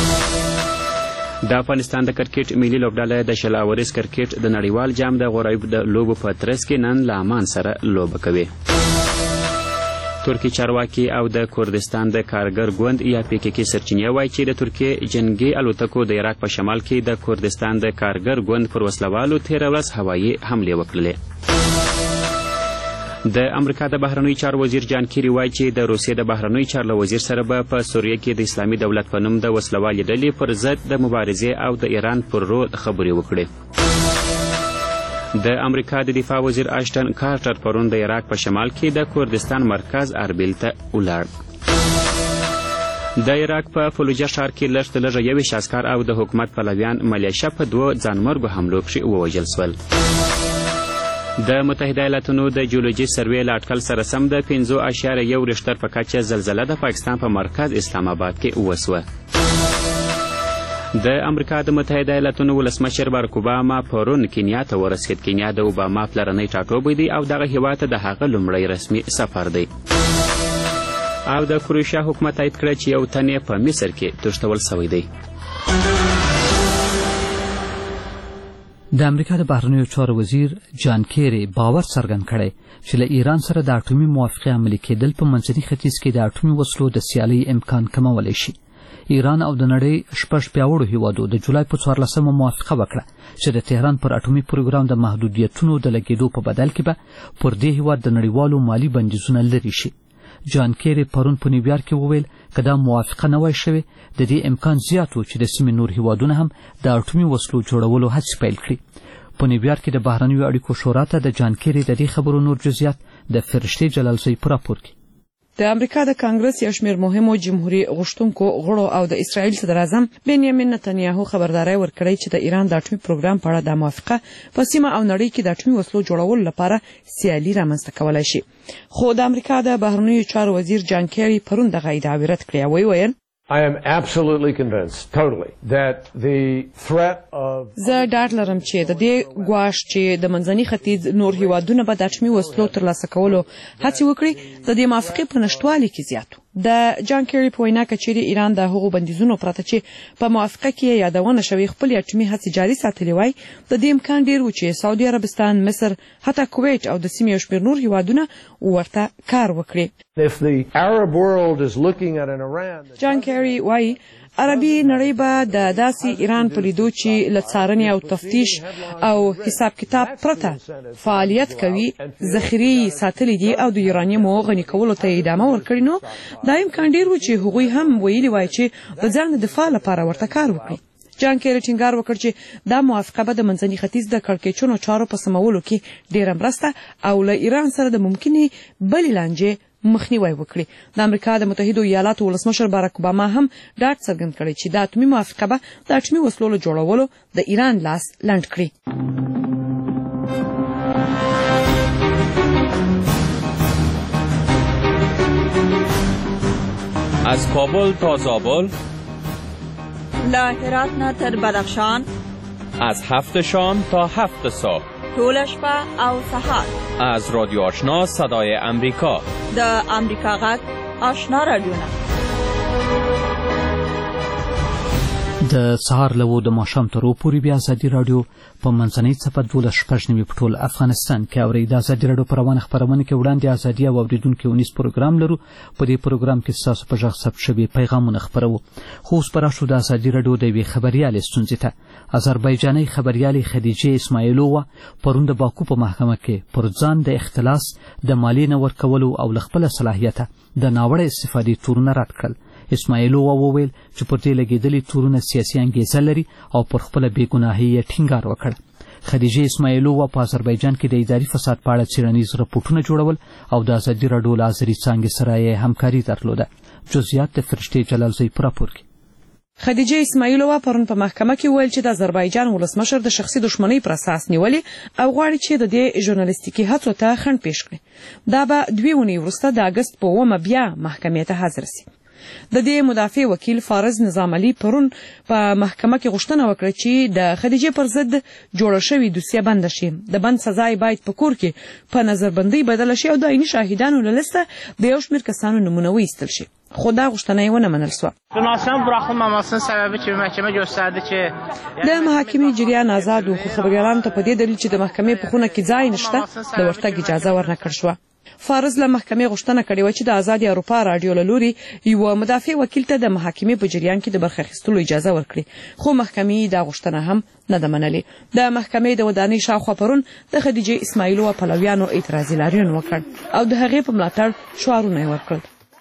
د افغانستان د کرکټ ملي لوبډله د شلاورز کرکټ د نړیوال جام د غوړایب د لوبو په ترڅ کې نن له عمان سره لوبه کوي. ترکی چارواکي او د کردستان د کارګر ګوند یا PKK سرچینې وایي چې د ترکیې جنګي الوتکو د عراق په شمال کې د کردستان د کارګر ګوند پر وسلوالو تېره ورځ هوایي حملې وکړلې. د امریکا د بهرنیو چارو وزیر جان کیری وایي چې د روسیې د بهرنیو چارو وزیر سره به په سوریه کې د اسلامي دولت په نوم د وسلوالې ډلې پر ضد د مبارزې او د ایران پر رول خبرې وکړې. د امریکا د دفاع وزیر اشټن کارټر پرون د عراق په شمال کې د کردستان مرکز اربیل ته ولاړ. د عراق په فلوجه ښار کې لږ تر لږه 21 عسکر او د حکومت پلویان ملیشه په 2 ځانمرګو حملو کې ووژل شول. د متحده ایالاتونو د جیولوجي سروې له اټکل سره سم د 5.1 ریشتر په کچه زلزله د پاکستان په مرکز اسلام آباد کې وسوه. د امریکا د متحده ایالاتونو ولسمشر باراک اوباما پرون کینیا ته ورسېد. کینیا د اوباما پلرنی ټاټوبی دی او دغه هیواد ته د هغه لومړی رسمي سفر دی. او د کروشیا حکومت تایید کړه چې یو تن یې په مصر کې تښتول سوی دی. د امریکا د بهرنیو چارو وزیر جان کیری باور څرګند کړی چې له ایران سره د اټومي موافقې عملي کېدل په منځني ختیځ کې د اټومي وسلو د سیالۍ امکان کمولی شي. ایران او د نړۍ 6 پیاوړو هیوادو د جولای په 14 موافقه وکړه چې د تهران پر اټومي پروګرام د محدودیتونو د لګېدو په بدل کې به پر دې هیواد د نړیوالو مالی بندیزونه لرې شي. جان کیری پرون په نیویارک کې وویل که دا موافقه نه وای شوې د دې امکان زیات و چې د سیمې نور هیوادونه هم د اټومي وسلو جوړولو هڅې پیل کړي. په نیویارک کې د بهرنیو اړیکو شورا ته د جان کیری د دې خبرو نور جزئیات د فرشتې جلالزی په راپور کې. د امریکا د کانګرس یو شمېر مهمو جمهوریت غوښتونکو غړو او د اسرایل صدر اعظم بنیامین نتنیاهو خبرداري ورکړې چې د ایران د اټومي پروګرام په اړه د موافقه په سیمه او نړۍ کې د اټومي وسلو جوړولو لپاره سیالي رامنځته کولای شي. خو د امریکا د بهرنیو چارو وزیر جان کیری پرون دغه ادعا رد کړې او ویل I am absolutely convinced, totally, that the threat of... زه ډاډ لرم چې د دې ګواښ چې د منځني ختیځ نور هیوادونه به د اټومي وسلو ترلاسه کولو هڅې وکړي د دې موافقې په نشټوالي کې زیات و. د جان کیری په وینا کې چې ایران د هغو بندیزونو پرته چې په موافقه کې یادونه شوې خپل اټومي هڅې جاري ساتلې وای د دې امکان ډیر و چې سعودي عربستان، مصر، حتی کویت او د سیمې یو شمېر نور هیوادونه ورته کار وکړي. If the Arab world is looking at an Iran... جان کیری وای عربي نړۍ به د داسې ایران په لیدو چې له څارنې او تفتیش او حساب کتاب پرته فعالیت کوي ذخیرې ساتلې دي او د یورانیمو غني کولو ته ادامه ورکړي، نو دا امکان ډیر و چې هغوی هم ویلي وای چې د ځان دفاع لپاره ورته کار وکړي. جان کیری ټینګار وکړ چې دا موافقه به د منځني ختیځ د کړکېچونو چارو په سمولو کې ډیره مرسته او له ایران سره د ممکنې بلې لانجې مخنیوي وکړي. د امریکا د متحده ایالاتو ولسمشر باراک اوباما هم ډاډ څرګند کړی چې د اټومي موافقه به د اټومي وسلو جوړولو د ایران لاس لنډ کړي. از کابل تا زابل، له هرات نه تر بدخشان، از 7 شام تا 7 صبح، ټول شپه او سهار، از رادیو آشنا صدای امریکا، د امریکا غږ آشنا رادیو نه. د سهار له 9 د ماښام تر 2 پورې بیا ازادي راډیو په منځنۍ څپه 12.9 په ټول افغانستان کې اورئ. د ازادي راډیو په روانه خپرونه کې وړاندې ازادي او اوریدونکو ونیس پروګرام لرو. په دې پروګرام کې ستاسو په غږ ثبت شوي پیغامونه خپروو. خو اوس به راشو د ازادي راډیو د یوې خبریالې ستونزې ته. آذربایجانۍ خبریالې خدیجې اسماعیلووا پرون د باکو په محکمه کې پر ځان د اختلاس د مالیې نه ورکولو او له خپله صلاحیته د ناوړه استفادې تورونه رد کړل. اسماعیلووا وویل چې پر دې لګېدلي تورونه سیاسي انګیزه لري او پر خپله بېګناهۍ یې ټینګار وکړ. خدیجې اسماعیلووا په آذربایجان کې د اداري فساد په اړه څېړنیز رپورټونه جوړول او د ازادي راډیو له آذري څانګې سره یې همکاري درلوده. جزئیات د فرشتې جلالزۍ په راپور کې. خدیجه اسماعیلووا پرون په محکمه کې ویل چې د آذربایجان ولسمشر د شخصي دښمنۍ پر اساس نیولې او غواړي چې د دې ژورنالیستیکي هڅو ته خنډ پیښ کړي. دا به 2 اونۍ وروسته د اګست په 9 بیا محکمې ته حاضر شي. د دې مدافع وکیل فارز نظام علي پرون په محکمه کې غوښتنه وکړه چې د خدیجې پر ضد جوړه شوې دوسیه بند شي. د بند سزا باید په کور کې په نظربندۍ بدله شي او د عیني شاهدانو له لسته د یو شمېر کسانو نمونه وایستل شي. خو دا غوښتنه یې ونه منل سوه. د محاکمې جریان آزاد و خو خبریالانو ته په دې دلیل چې د محکمې په خونه کې ځای نشته د ورتګ اجازه ورنکړل شوه. فارز له محکمې غوښتنه کړې وه چې د ازادي اروپا راډیو له لوري یوه مدافع وکیل ته د محاکمې په جریان کې د برخه اخیستلو اجازه ورکړي، خو محکمې دا غوښتنه هم نه ده منلې. د محکمې د ودانۍ شاوخوا پرون د خدیجې اسماعیلووا پلویانو اعتراضي لاریون وکړ او د هغې په ملاتړ شعارونه یې ورکړل.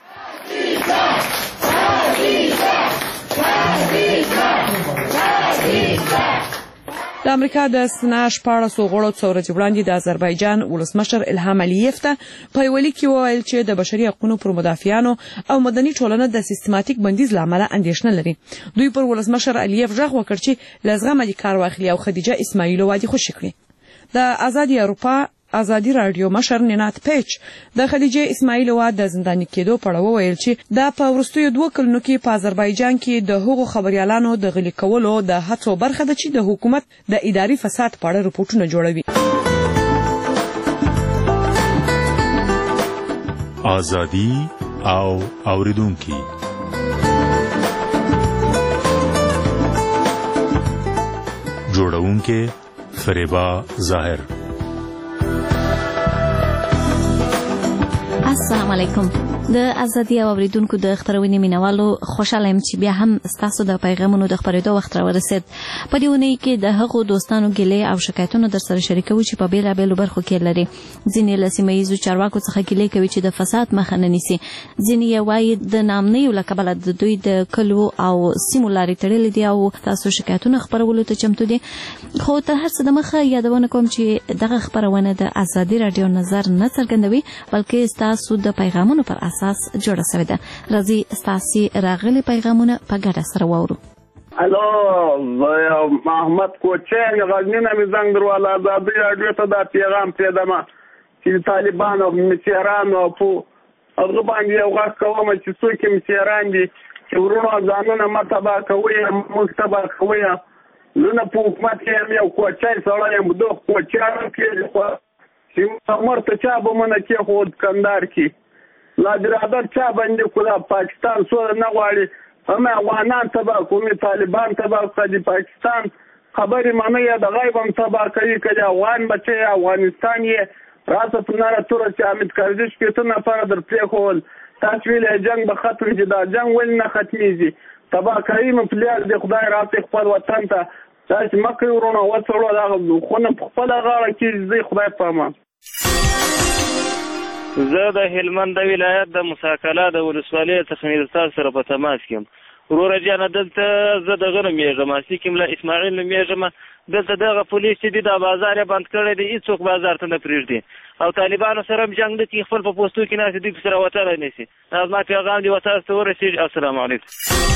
د امریکا د سنا 14 غړو څو ورځې وړاندې د آذربایجان ولسمشر الهام علیف ته په یوه لیک کې وویل چې د بشري حقوقو پر مدافعانو او مدني ټولنه د سیستماتیک بندیز له امله اندېښنه لري. دوی پر ولسمشر علیف غږ وکړ چې له زغمه دې کار واخلي او خدیجه اسماعیلووا دې خوشي کړي. د ازادي اروپا ازادي راډیو مشر نینات پیچ د خدیجې اسماعیلووا د زنداني کېدو په اړه وویل چې دا په وروستیو 2 کلونو کې په آذربایجان کې د هغو خبریالانو د غلي کولو د هڅو برخه ده چې د حکومت د اداري فساد په اړه رپورټونه جوړوي. ازادي او اوریدونکي جوړونکي فریبا ظاهر. السلام علیکم. د ازادي او اوریدونکو د خبرونې مینوالو خوشاله یم چې بیا هم ستاسو د پیغامونو د خبرېدو وخت راورسید. په دې اونۍ کې د هغو دوستانو ګیلې او شکایتونه در سره شریکوو چې په بېلابېلو برخو کې لري. ځینې له سیمه ییزو چارواکو څخه ګیلې کوي چې د فساد مخه نه نیسي. ځینې یې وایي د ناامنیو له کبله د دوی د کلو او سیمو لارې تړلې دي او تاسو شکایتونه خپرولو ته چمتو دي. خو تر هر څه دمخه یادونه کوم چې دغه خبرونه د ازادي راډیو نظر نه څرګندوي بلکې ستاسو د پیغامونو پر اساس جوړه شوې ده. راځئ ستاسې راغلي پیغامونه په ګډه سره واورو. الو محمد کوچه غزنی نه مې زنګ درواله ازادي راډیو ته دا پیغام پرېږدم چې طالبانو مسیحرانو په هغه باندې یو غږ کوم چې څوک یې مسیحران دي چې ورونو ځانونه مه تباه کوئ موږ تباه کوئ. زه نه په حکومت کې یم یو کوچی سړی یم دغه کوچیان کېږي خو چې عمر ته چا به منه کېښود کندهار کې لا برادر چا باندې کړه پاکستان سوله نه غواړي هم افغانان تباه کوي طالبان تباه کوي پاکستان خبرې منه یا د غیب هم تباه کوي که د افغان بچی افغانستان یې راسه په نره توره چې حامد کرزي 15 نفره در پرېښول تاسو ویلې جنګ به ختم شي دا جنګ ولې نه ختمېږي تباه کوي مو پلیار د خدای راته خپل وطن ته تاسو مه کوئ ورونه وڅړو دغه خونه په خپله غاړه کې زه خدای پامان. زه د هلمند ولایت د مساکله د ولسوالۍ څخه تاسو سره په تماس کې یم. وروره جانه دلته زه دغه نومېږم سیکم له اسماعیل نومېږم. دلته دغه پولیس چې دي دا بازار یې بند کړی دی هېڅوک بازار ته نه پرېږدي او طالبانو سره هم جنګ نه کوي خپل په پوستو کې ناست دوی سره وتلی نه شي. دا زما پیغام دی تاسو ته ورسېږي. السلام علیکم.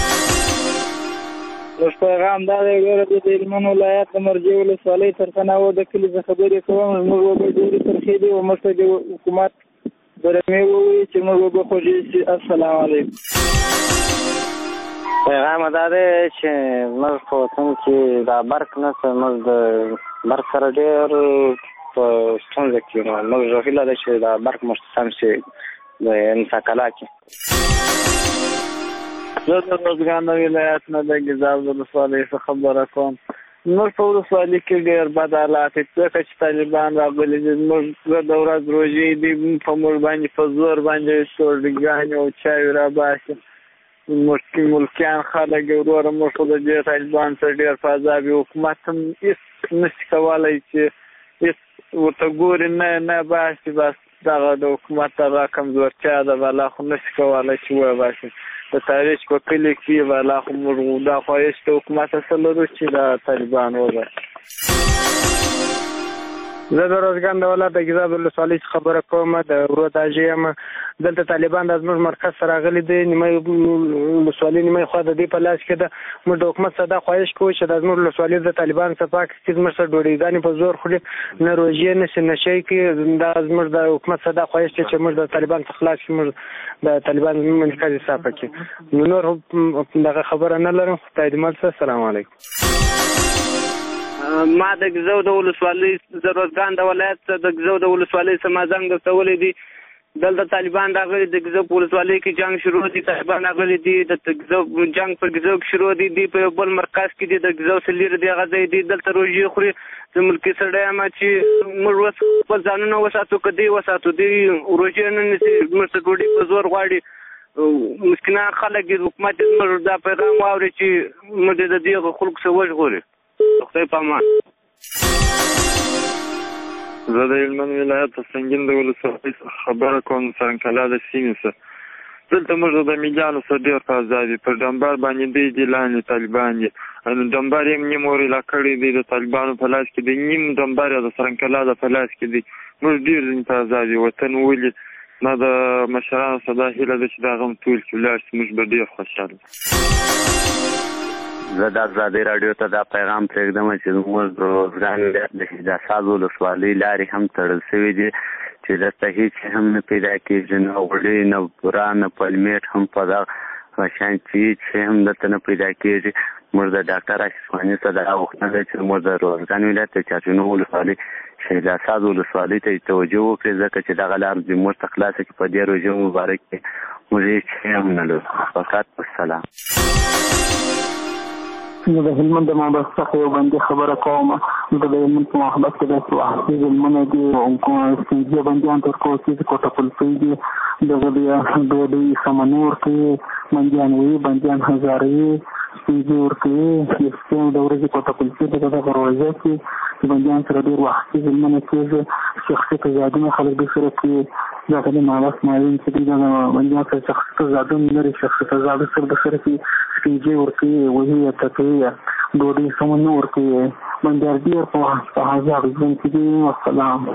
زموږ پیغام دا دی وروره د هلمند ولایت د مرجې ولسوالۍ تر تناوه د کلي څخه خبرې کوم. زموږ وبه ډېرې ترخې دي او موږ ته د حکومت برمې ووایي چې موږ وبه خوږې شي. السلام علیکم. پیغام دا دی چې موږ په وطن کې دا برق نشته موږ د برق سره ډېر په ستونزه کې نو موږ هیله ده چې دا برق مو سم شي د مساکله کې. زه د روزګان ولایت نه د ګیزاب ولسوالۍ څخه خبره کوم. موږ په ولسوالۍ کې ډېر بد حالات دي ځکه چې طالبان راغلي دي. موږ د ورځ روژې دي په موږ باندې په زور باندې ټولګانې او چای راباسي. ملکیان خلک وروره موږ خو د دې طالبان سره ډېر په عذاب یو. حکومت هم هېڅ نشي کولی چې هېڅ ورته ګوري نه باسي. بس دغه د حکومت دغه کمزورتیا ده بالا خو نشي کولی چې وباسي. د تاریخ په کلي کې بالا خو موږ دا خواهش د حکومت څخه لرو چې د طالبان وباسي. زه د روزګان د ولایت د ګیزاب ولسوالۍ څخه خبره کوم. د ورو تاجي یم. دلته طالبان د زموږ مرکز سره راغلي دي. نیمه ولسوالۍ نیمه خوا د دې په لاس کې ده. موږ د حکومت څخه دا خواهش کوو چې د زموږ ولسوالۍ د طالبان څخه پاک کړي. زموږ سره ډوډۍ په زور خوري، نه روژې نه نشي کوي. دا زموږ د حکومت څخه دا خواهش دی چې موږ د طالبان څخه خلاص شو، موږ د طالبان مرکز صاف کړي. نور دغه خبره نه لرم. خدای دې مل شه. السلام علیکم. ما د ګزو د ولسوالۍ د روزګان د ولایت د ګزو د ولسوالۍ سم زنګ درتولې دي. دلته طالبان راغلي د ګزو په ولسوالۍ کې جنگ شروع دي. طالبان راغلي دي د ګزو جنگ په ګزو کې شروع دي. په بل مرکز کې دي د ګزو سلیر دی غځي دي. دلته روژې خوري. د ملکی سړی ما چې موږ وس په ځانونو وساتو کدي وساتو دي روژې نه نشي موږ ته ډوډۍ په زور غواړي. مسکینان خلک د حکومت موږ دا پیغام واوري چې موږ د دې خلکو څخه وژغوري. خدای په امان. زه د هلمند ولایت د سنګین د ولسوالۍ څخه خبره کوم. سرنکلا د سیمې څخه دلته موږ د میجانو سره ډېر په عذاب دي. پر ډمبر باندې دی لاندې طالبان دي. ډمبر یې نیم ورېلا کړی دی د طالبانو په لاس کې دی. نیم ډمبر یې د سرنکلا د په لاس کې دی. موږ ډېر په عذاب دي. وطن ولې ما د مشرانو سره دا هیله ده چې دا غم ټول کړي ولاړ شي. موږ به ډېر خوشحاله. زه د ازادۍ راډیو ته دا پیغام پرېږدم چې زموږ د روزګان د شهزادساز ولسوالۍ لارې هم تړل شوي دي چې دلته هېڅ هم نه پیدا کېږي، نه غوړي نه بوره نه پلمېټ هم په دغه شان چې هم دلته نه پیدا کېږي. موږ د ډاکټر اشرف غني څخه دا غوښتنه ده چې موږ د روزګان ولایت د چارچونو ولسوالۍ شهزادساز ولسوالۍ ته توجه وکړي ځکه چې دغه لار دې موږ ته خلاصه کړي. په دې روژې مبارک کې موږ هېڅ هم نه لرو. فقط والسلام. زه د هلمند د محبت څخه یو بندي خبره کوم. زه د هلمند په محبت کې داسې وحشي ظلمونه دي او سپین بندیان تر کوڅې کوټه پلسۍ دي. دغه بیا ډوډۍ سمنې ورکوي، بندیان وي، بندیان هزاروي، سپینځي ورکوي. د ورځې کوټه پلسۍ دغه روژه کې چې بندیان سره ډېر وحشي ظلمونه کېږي. شخصي تضادونه خلک دوی سره کوي. دغه د محبت معلوم چې دوی دغه بندیان سره شخصي تضادونه لري. شخصي تضاد سره د سره کوي، سپینځي ورکوي، وهي یا ټکوي، ډوډۍ سمنې ورکوي. بندیان ډېر په عذاب ژوند کې دي. والسلام.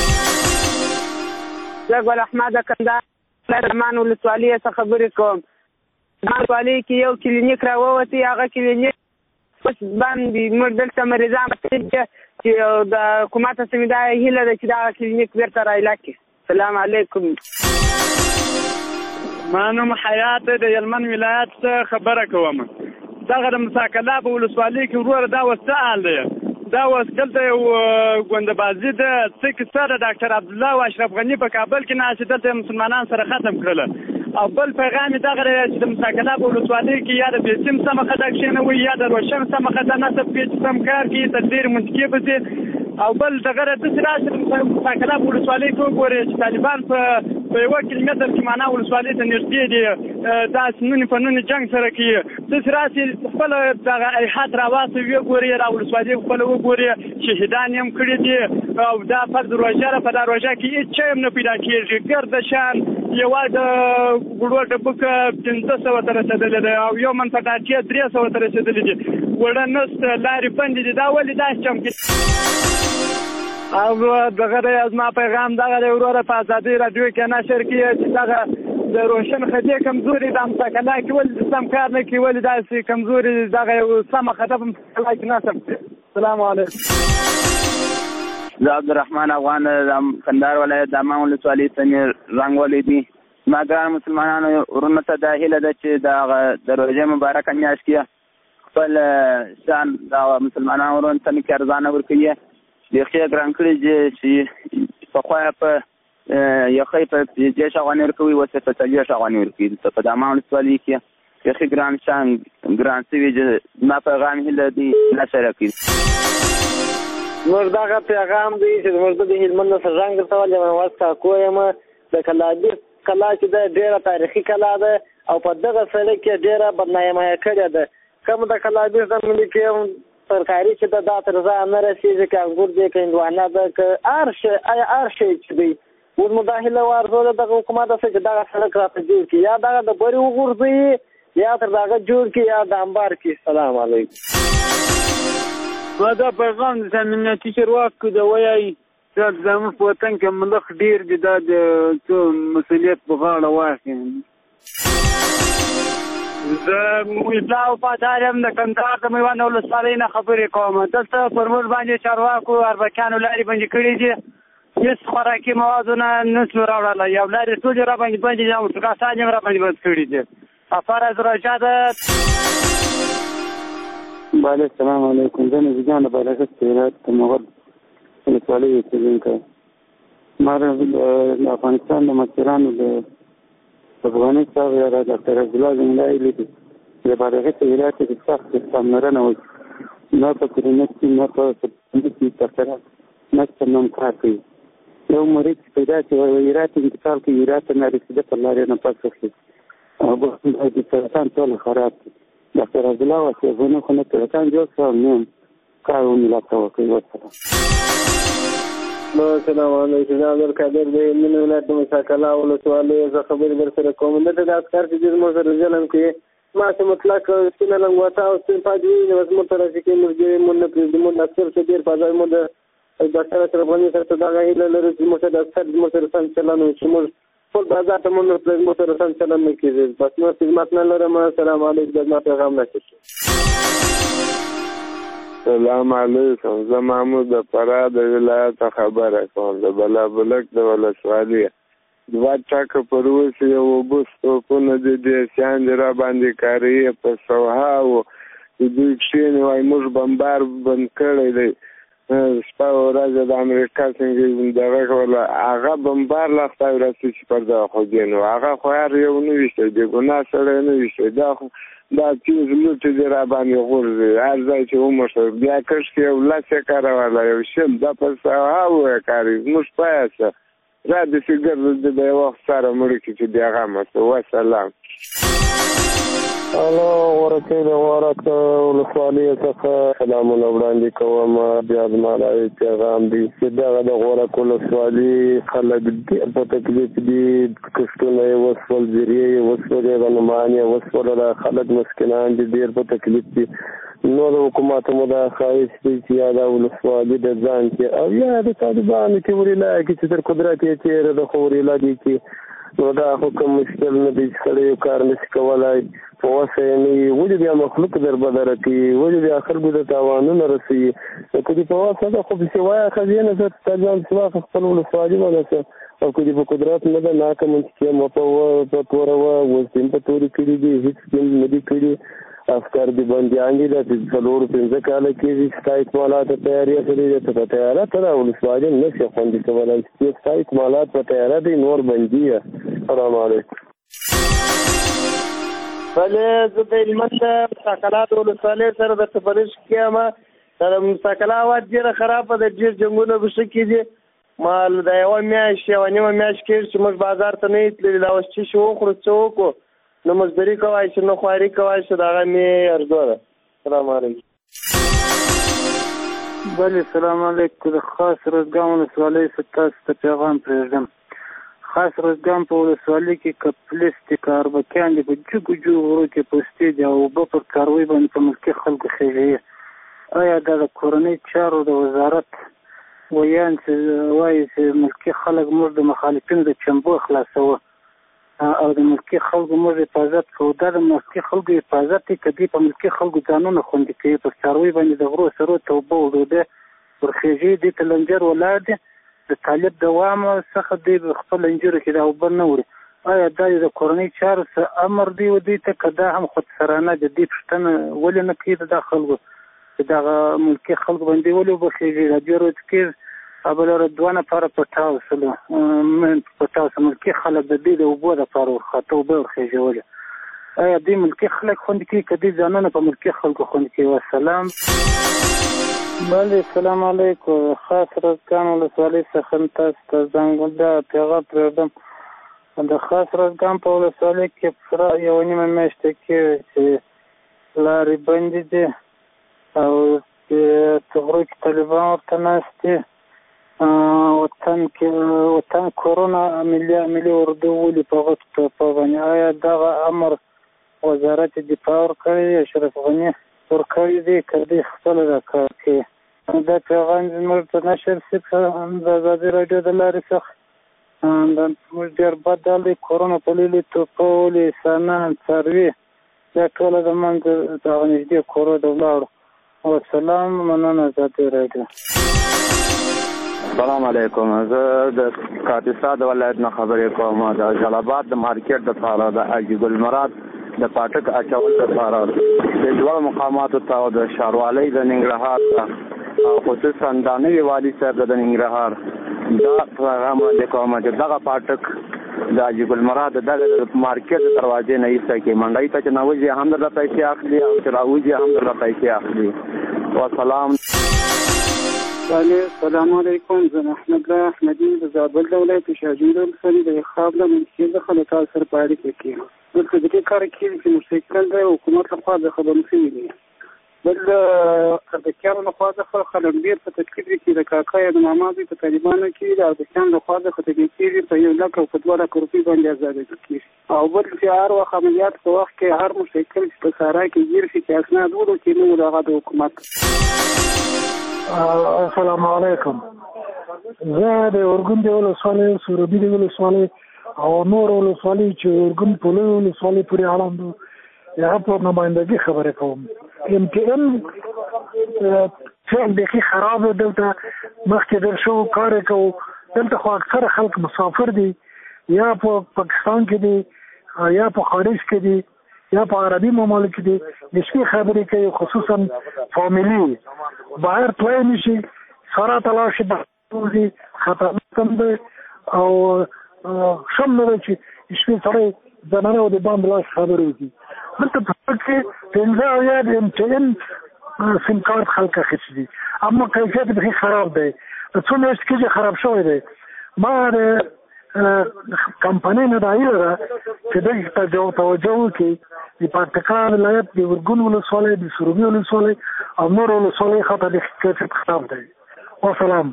زه ګل احمد کندهار مان ولسوالۍ څخه خبرې کوم. ولسوالۍ کې یو کلینیک راووتی. هغه کلینیک اوس بند دي. موږ دلته مریضان چې د حکومت څخه دا هیله ده چې دا کلینیک بیرته رایله کړي. السلام علیکم. ما نوم حیات د هلمند ولایت څخه خبره کوم. دغه د مساکلا په ولسوالۍ کې وروره دا اوس څه حال دی؟ دا اوس دلته یو ګوندبازي ده. څه کیسه ده؟ ډاکټر عبدالله او اشرف غني په کابل کې ناست دلته مسلمانان سره ختم کړله. او بل پیغام یې دغه دی چې د مساکلا په ولسوالۍ کې یا د بیسیم سمه خطه کښېنوي یا د روشن سمه خطه نصب کړي چې سم کار کوي تدبیر منطقي پسې. او بل دغه داسې راشي د مساکلا په ولسوالۍ کې وګورئ چې طالبان په یوه کیلومتر کې معنا ولسوالۍ ته نږدې دي. داسې نونې په نونې جنګ سره کوي. داسې راشي خپله دغه ایحات راواستوي وګورئ، را ولسوالۍ خپله وګورئ. شهیدان یې هم کړي دي او دا فرض روژه ده. په دا روژه کې هېڅ شی هم نه پیدا کېږي. ګرده شان یوازې د ګوړو ډبوکه 500 ته رسېدلې ده او یو من پټاټې 300 ته رسېدلې دي. وړه نسته، لارې بندې دي. دا ولې داسې چم کوي؟ او دغه دی زما پیغام دغه دی وروره په ازادۍ راډیو کې نشر کړي چې دغه د روشن خطې کمزوري د مساکلا کې ولې سم کار نه کوي، ولې داسې کمزوري دغه یو سمه خطه په مساکلا کې نصب کړي. السلام علیکم. زه عبدالرحمن افغان د کندهار ولایت د امان ولسوالۍ څخه رنګ ولیدي. زما ګران مسلمانانو ورونو ته دا هیله ده چې د روژې مبارکه میاشت کې خپل شان د مسلمانانو ورونو ته مې ارزانه ورکوي. بیخي یې ګران کړي چې پخوا یې په یخۍ په 10 افغانۍ ورکوي، اوس یې په 40 افغانۍ ورکوي. په د امان ولسوالۍ کې یخي ګران شوي زما پیغام هیله دی نشره کړي. زموږ دغه پیغام دی چې زموږ د هلمند نه سرژنګ درته ولې نواز کاکو یم. د کلابیر کلا چې ده ډېره تاریخي کلا ده او په دغه سړک کې ډېره بدنامه کړې ده. کوم د کلابیر د ملي کې ترکاري چې ده دا تر ځایه نه رسېږي، که انګور دی که هندوانه ده که هر شی چې دی. اوس مو دا هیله وارزوله دغه حکومت ته چې دغه سړک راته جوړ کړي، یا دغه د برې وغورځوي یا تر دغه جوړ کړي یا د انبار کړي. سلام علیکم. ما دا پیغام د امنیتي چارواکو د وایي چې زموږ په وطن کې ملخ ډېر دي، دا د څو مسؤلیت په غاړه واخلي. زه اصلاح وفادار یم، د کندهار د میوند ولسوالۍ نه خبرې کوم. دلته پر موږ باندې چارواکو اربکیانو لارې بندې کړي دي، هېڅ خوراکي موادونه نسو راوړلی، یو لارې ټولې را باندې بندې دي او موټرګاټان یې را باندې بند کړي دي. افرض راجا ده. بله السلام علیکم. زه نزیګان د بلغت ولایت د مغل ولسوالۍ اوسېدونکی. ما د افغانستان د مشرانو د افغاني صاحب یا د ډاکټر عبدالله زنګلا لیدي چې د بلغت ولایت کې سخت پاملرنه وشي، نه په کلینیک کې نه په سبسایډي کې ډاکټران نشته نوم کار کوي. یو مریض پیدا چې هرات انتقال کوي، هرات نه رسېده پر لارې نه پس وخي او د سرطان ټول خراب دي. ډاکټر عبدالله واسیغونه خو نه سرطان جوړ شو نیم کار وملاته وکړي. وسلام. السلام علیکم. زه عبدالقادر د هلمند ولایت د مساکلا ولسوالۍ زه خبرې در سره کوم. دلته د عسکر چې زموږ سره ظلم کوي، ما چې مطلق سپینه لنګوټه او سپین پاج وي نو زموږ ته راشي کوي، موږ مونږ نه پرېږدي. موږ عسکر چې ډېر په ځای موږ د ډاکټر اشرف غني سره دغه هیله لرو چې موږ د عسکر زموږ سره سم چلند وشي، موږ ټول بازار ته موږ زموږ سره سم چلند نه کېږي. بس نور خدمت نه لرم. السلام علیکم. زما پیغام نشي. سلام علیکم. زه محمود د فراه د ولایت خبره کوم. د بلابلک د ولسوالۍ 2 ټکه پر اوسه یو اوبه توپونه د دیسیان دي را باندې کاریې په سوهاو چې دوی کښېني وایي موږ بمبار بند کړی دی. شپه ورځ د امریکا څنګه دغه کوله هغه بمبار لا خدای راسي چې پر دغه خوږې نو هغه خو هر یو نه ویشتی د ګناه سړی نه ویشتی. دا چیز لوټې دې را باندې غورځي هر ځای چې وموښه بیا کښ کې یو 10 یې کاروله یو شل دا په سوهاو یې کاري موږ پایسه را داسې ګرځېدې د یو وخت سره مړه کړي چې بېغمه شو. وسلام. الو ورکې د غورک ولسوالۍ څخه سلامونه وړاندې کوم. بیا زما دا پیغام دی چې دغه د غورک ولسوالۍ خلک ډېر په تکلیف دي، کښتونه یې وسول، زیرې یې وسولې، غنمان یې وسوله، خلک مسکینان دي، ډېر په تکلیف دي. نو د حکومت مو دا خواهش دی چې یا دا ولسوالي د ځان کې او یا د طالبانو کې وریلا کې چې تر قدرت یې تېره ده خو وریلا دي کې نو دا خو کوم مشکل نه دی چې سړی یو کار نشي کولی په وسه یې نه وي. ولې بیا مخلوق در بدره کوي، ولې بیا خلکو ته تاوانونه رسوي. نو که دې په وسه ده خو پسې وایه ښځې نه زه طالبان پسې واخله خپل ولسوالي ونیسه او که دې په قدرت نه ده ناکه منطقې مه په توروه. اوس دې په تورې کړي دي، هېڅ دې نه دي کړي. افکار دي بندیان دي، د 4-5 کاله کېږي چې ستا اکمالات په تیارې سره دي. ته په تیاره ته دا ولسوالي نه شي خوندي کولی چې ستا اکمالات په تیاره دي نور بندي یې. السلام علیکم. بلې زه د هلمند د مساکلا د ولسوالۍ سره درته فرش کېیم. د مساکلا هوا ډېره خرابه ده، ډېر جنګونه پکې کېدي. ما د یوه میاشت یوه نیمه میاشت کېږي چې موږ بازار ته نه یو تللي. دا اوس چې شي وخورو څه وکړو، نه مزدوري کوای شو نه خواري کوای شو. د هغه مې ارزو ده. السلام علیکم. بله سلام علیکم. د خاص روزګان ولسوالۍ څخه تاسو ته پیغام پرېږدم. خاص روزګان په ولسوالۍ کې که پولیس دي که اربکیان دي په جګو جګو غرو کې پوستې دي او اوبه پر کاروي باندې په ملکي خلکو خېژوي. آیا دا د کورنۍ چارو د وزارت ویان چې وایي چې ملکي خلک موږ د مخالفینو د چمبو خلاصوه او د ملکي خلکو موږ حفاظت کوو، دا د ملکي خلکو حفاظت دی که دوی په ملکي خلکو ځانونه خوندي کوي؟ پر څاروي باندې د غرو سرو ته اوبه او ډوډۍ ورخېژي، دوی ته لنجر ولاړ دي. د طالب دوام څخه دوی خپل لنجرو کې دا اوبه نه وړي. آیا دا د کورنۍ چارو څه امر دی و دوی ته که دا هم خودسرانه د دې پوښتنه ولې نه کوي د خلکو چې دغه ملکي خلکو باندې ولې اوبه خېژي؟ دا بیا ورځ کې ابلاره 2 نفره پټاو سلو ملکي خلک د دې د اوبو دپاره ورخاته اوبه ورخېژولې. آیا دوی ملکي خلک خوندي کوي که دوی ځانونه په ملکي خلکو خوندي کوي؟ وسلام. بله السلام علیکم. خاص رزګان ولسوالۍ څخه تاسو ته زنګ دا پیغام پرېږدم. د خاص رزګان په ولسوالۍ کې پوره 1.5 میاشتې کېږي چې لارې بندې دي او غرو کې طالبان ورته ناست دي. وطن کورونا ملي اردو ولي په غټ باندې آیا دغه امر وزارت دفاع ورکړی دی؟ اشرف غني ورکړی دی که دوی خپله دا کار کوي؟ دا پیغام زموږ د نشر صاحب د ازادي راډیو د لارې څخه موږ ډېر بد حال دی. کورونا په لیلې توپولې انسانان څاروي دا ټوله د منځه دغه نږدې کورو ته ولاړو. وسلام. مننه ازادي راډیو. السلام علیکم. زه د کاپیسا د ولایت نه خبرې کوم. د جلال آباد د مارکیټ دپاره د حاجي ګل مراد د پاټک اچول دپاره د دوه مقاماتو ته او د ښاروالۍ د ننګرهار ته او خصوصا د نوي والي صاحب د ننګرهار دا پیغام وړاندې کوم چې دغه پاټک د حاجي ګل مراد دغه مارکیټ د دروازې نه ایسته کې منډۍ ته چې نوځي هم درته پیسې اخلي او چې راوځي هم درته پیسې اخلي. وسلام. السلام علیکم. زه احمد الله احمدي د زابل د ولایت شاجوی ولسوالۍ د خاب له منشي څخه له تاسو سره په اړیکه کې یم. دلته د دې کار کېږي چې مستقل د حکومت لخوا د خبرو شوي دي. بل د اردکیانو لخوا څخه خلک ډېر په تکلیف دي چې د کاکا یا د ماما دوی په طالبانو کې د اردکیانو لخوا څخه تبعید کېږي په 1 لک او په 2 لک روپۍ باندې ازادېدل کېږي. او بل چې هر وخت عملیات په وخت کې هر مستقل چې په صحرا کې ګیر شي چې اسناد ولو کې نه ولغه د حکومت. السلام علیکم. زه د اورګون د ولسوالۍ سروبي د ولسوالۍ او نور ولسوالۍ چې اورګون په لوی ولسوالۍ پورې اړوند هغه په نمایندګي خبرې کوم. MTN فعل بیخي خراب دلته مخکې در شو کار کوو. دلته خو اکثره خلک مسافر دي یا په پاکستان کې دي یا په خارج کې دي یا په عربي ممالک دي. د شپې خبرې کوي خصوصا فامیلي بهر تلای نشي سره تلاړ شي بوزي خطرناک هم دی او شم نه دی چې شپې سړی زنانه او د باندې لاس خبرې وکړي. دلته په کې 15 یا د MTN سیم کارت خلک اخیستي دي اما کیفیت بیخي خراب دی. څو میاشتې کېږي خراب شوی دی. ما د کمپنۍ نه دا هیله ده چې دغې ته توجه وکړي. د پکتیکا ولایت د اورګون ولسوالۍ د سروبي ولسوالۍ او نور ولسوالۍ خاطر د کیفیت خراب دی. وسلام.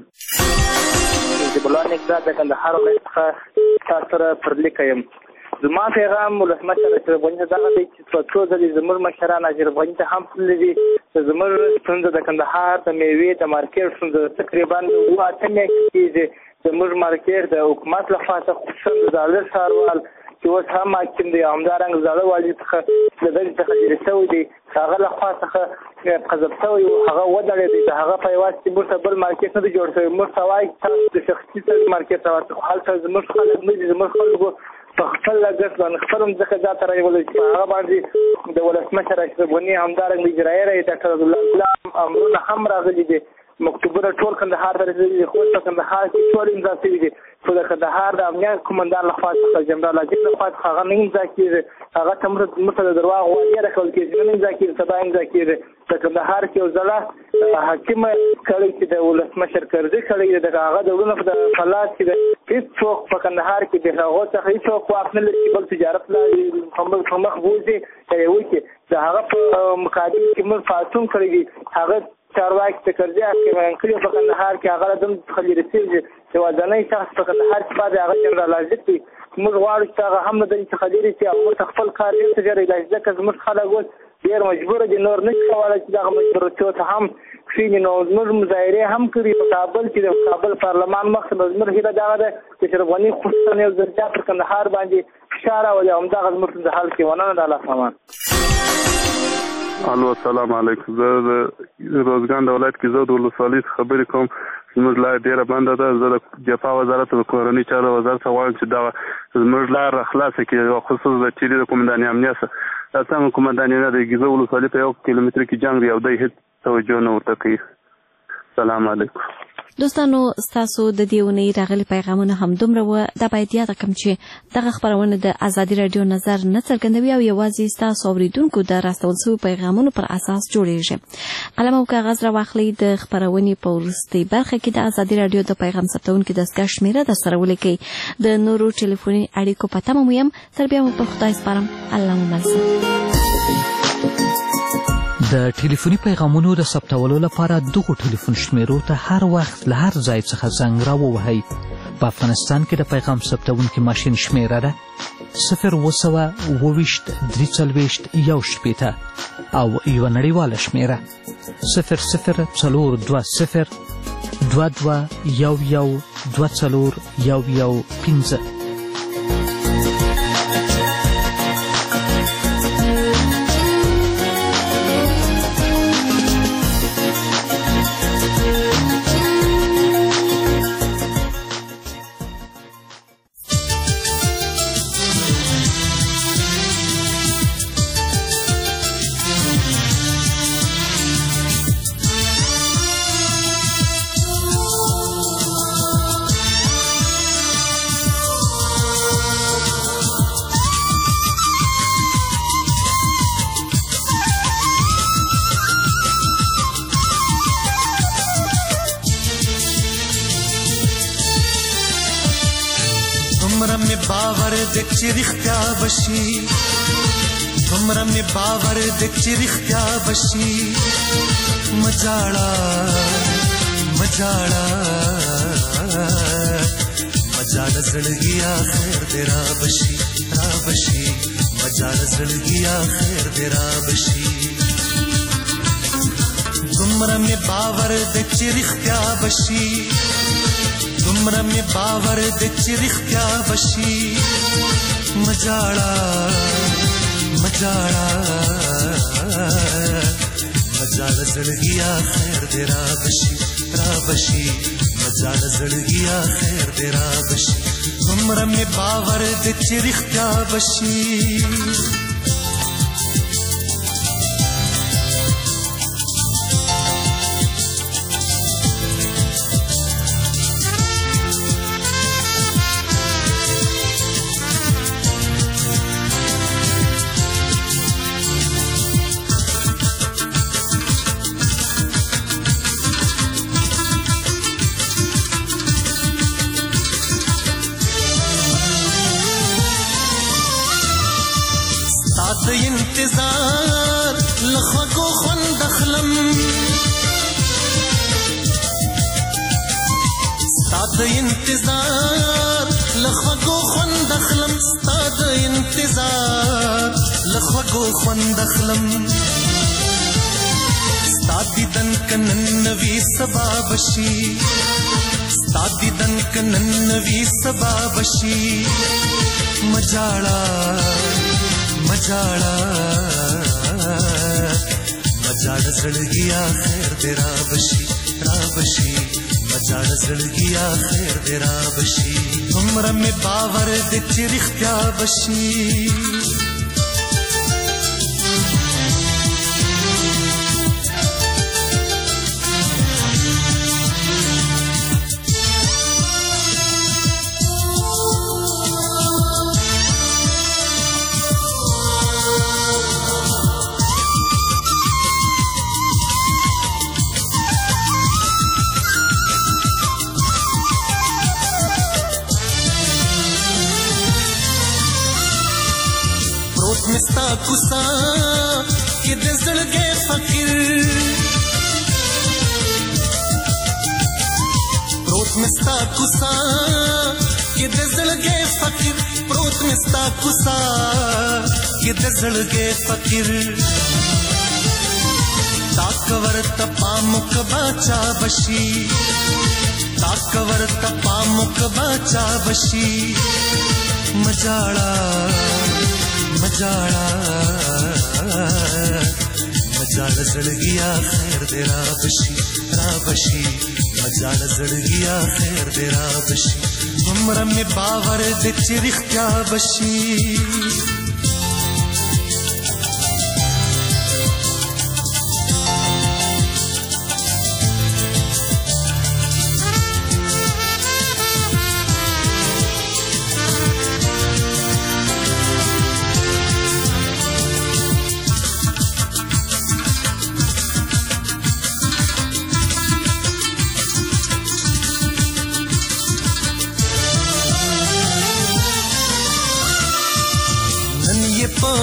جب الله نقدر د کندهار ولایت څخه تاسو سره پر لیکه یم. زما پیغام ولسمشر اشرف غني ته دغه دی چې په څو ځلې زموږ مشران اشرف غني ته هم تللي دي چې زموږ ستونزه د کندهار د میوې د مارکیټ ستونزه تقریبا 8 میاشتې کېږي. زموږ مارکیټ د حکومت لخوا څخه خصوصا د زاړه ښاروال چې اوس هم حاکم دی همدارنګه زاړه والي څخه د دغې څخه لرې شوی دی هغه لخوا څخه قذف شوی و هغه ودرېدی د هغه په عوض کې موږ ته بل مارکیټ نه دی جوړ شوی. موږ ته وایي تاسو د شخصي مارکیټ ته ورته هلته زموږ خلک نه دي. زموږ خلکو په خپل لګښت باندې خپل ځمکه ځاته راوړل چې هغه باندې د ولسمشر اشرف غني همدارنګه اجرایي رئیس ډاکټر عبدالله امرونه هم راغلي دي. مکتوبونه ټول کندهار ته رسېدلي دي. خو په کندهار کې ټول امضا شوي دي خو د کندهار د امنیت قومندان لخوا څخه جنرال عجیب لخوا څخه هغه نه امضا کېږي. هغه ته موږ ته د درواغ وعدې راکول کېږي نه امضا کېږي سبا امضا کېږي. د کندهار کې یو ځله حاکمه کړی چې د ولسمشر کرزي کړی د هغه ډولونه په فلات کې هېڅوک په کندهار کې د هغو څخه هېڅوک واک نه لري چې بل تجارت په مخ بوځي وکړي. د هغه په مقابل کې موږ پاڅون کړی دي. هغه چارواکي چې کرزي حاکمان کړي په کندهار کې هغه دم خلې رسېږي چې وځنۍ شخص په کندهار کې پاتې هغه جنرال عزت دی. موږ غواړو چې هغه هم د خلې رسي او موږ خپل کار یې ته جاري لای ځکه زموږ خلک اوس ډېر مجبور دي نور نه کولای چې دغه مجبوریت ته هم کښیني. نو زموږ مظاهرې هم کړي په کابل کې د کابل پارلمان مخې ته زموږ هیله دغه ده چې اشرف غني خصوصا یو ځل پر کندهار باندې فشار راولي او همدغه زموږ د حل کې ونه د الله سامان. الو السلام علیکم. زه د روزګان د ولایت کې زه د ولسوالۍ خبرې کوم. زموږ لار ډېره بنده ده. زه د دفاع وزارت د کورنۍ چارو وزارت ته غواړم چې دغه زموږ لار خلاصه کړي خصوصا د چیرې د قومندانۍ امنیت دا څنګه قومندانۍ نه د ګیزه ولسوالۍ په 1 کیلومتر کې جنګ دی او دی هېڅ توجه نه ورته کوي. سلام علیکم. دوستانو ستاسو د دې اونۍ راغلي پیغامونه هم دومره وو. دا باید یاد کړم چې دغه خپرونه د ازادي رادیو نظر نه څرګندوي او یوازې ستاسو اوریدونکو د راستول شویو پیغامونو پر اساس جوړیږي. قلم او کاغذ راواخلئ. د خپرونې په وروستۍ برخه کې د ازادي رادیو د پیغام ثبتونکي دستګاه شمیره درسره ولیکئ. د نورو ټلیفوني اړیکو په تمه مو یم. تر بیا مو په خدای سپارم. الله مو مل. د ټلیفوني پیغامونو د ثبتولو لپاره دغو ټلیفون شمیرو ته هر وخت له هر ځای څخه زنګ راووهئ. په افغانستان کې د پیغام ثبتونکي ماشین شمیره ده 0202341 او یوه نړیواله شمیره 002022112415. چې رښتیا بشي دومره مې باور دې چې رښتیا بشي مجاړه زړګیا خیر دې را بشي مجاړه زړګیا خیر دې را بشي دومره مې باور دې چې رښتیا بشي دومره مې باور دې چې رښتیا بشي مجاړه زړګیا خیر دې را بشي مجاړه زړګیا خیر دې را بشي دومره مې باور دې چې رښتیا بشي انتظار لخوږو خوند اخلم ستا د انتظار لخوږو خوند اخلم ستا د انتظار لخوږو خوند اخلم ستا دیدن که نن نوي سبا بشي ستا دیدن که نن نوي سبا بشي مجاړه زړګیا خیر دې را بشي مجاړه زړګیا خیر دې را بشي دومره مې باور دې چې رښتیا بشي مستا کوسا کې د زړګي فقیر پروت مستا کوسا کې د زړګي فقیر پروت مستا کوسا کې د زړګي فقیر تاکور تپامک باچا بشي تاکور تپامک باچا بشي مجاړه زړګیا خیر دې را بشي مجاړه زړګیا خیر دې را بشي دومره مې باور دې چې رښتیا بشي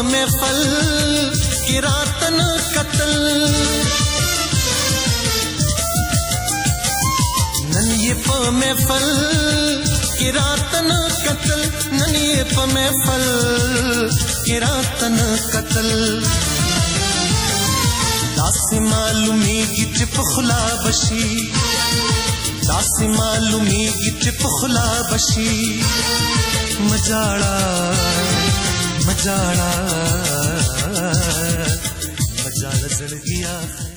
महफल की रातन कत्ल नन ये प महफल की रातन कत्ल नन ये प महफल की रातन कत्ल दासी मालूमी गिट पुखला बशी दासी मालूमी गिट पुखला बशी मजाड़ा मजाड़ा मजाड़ा जड़ गया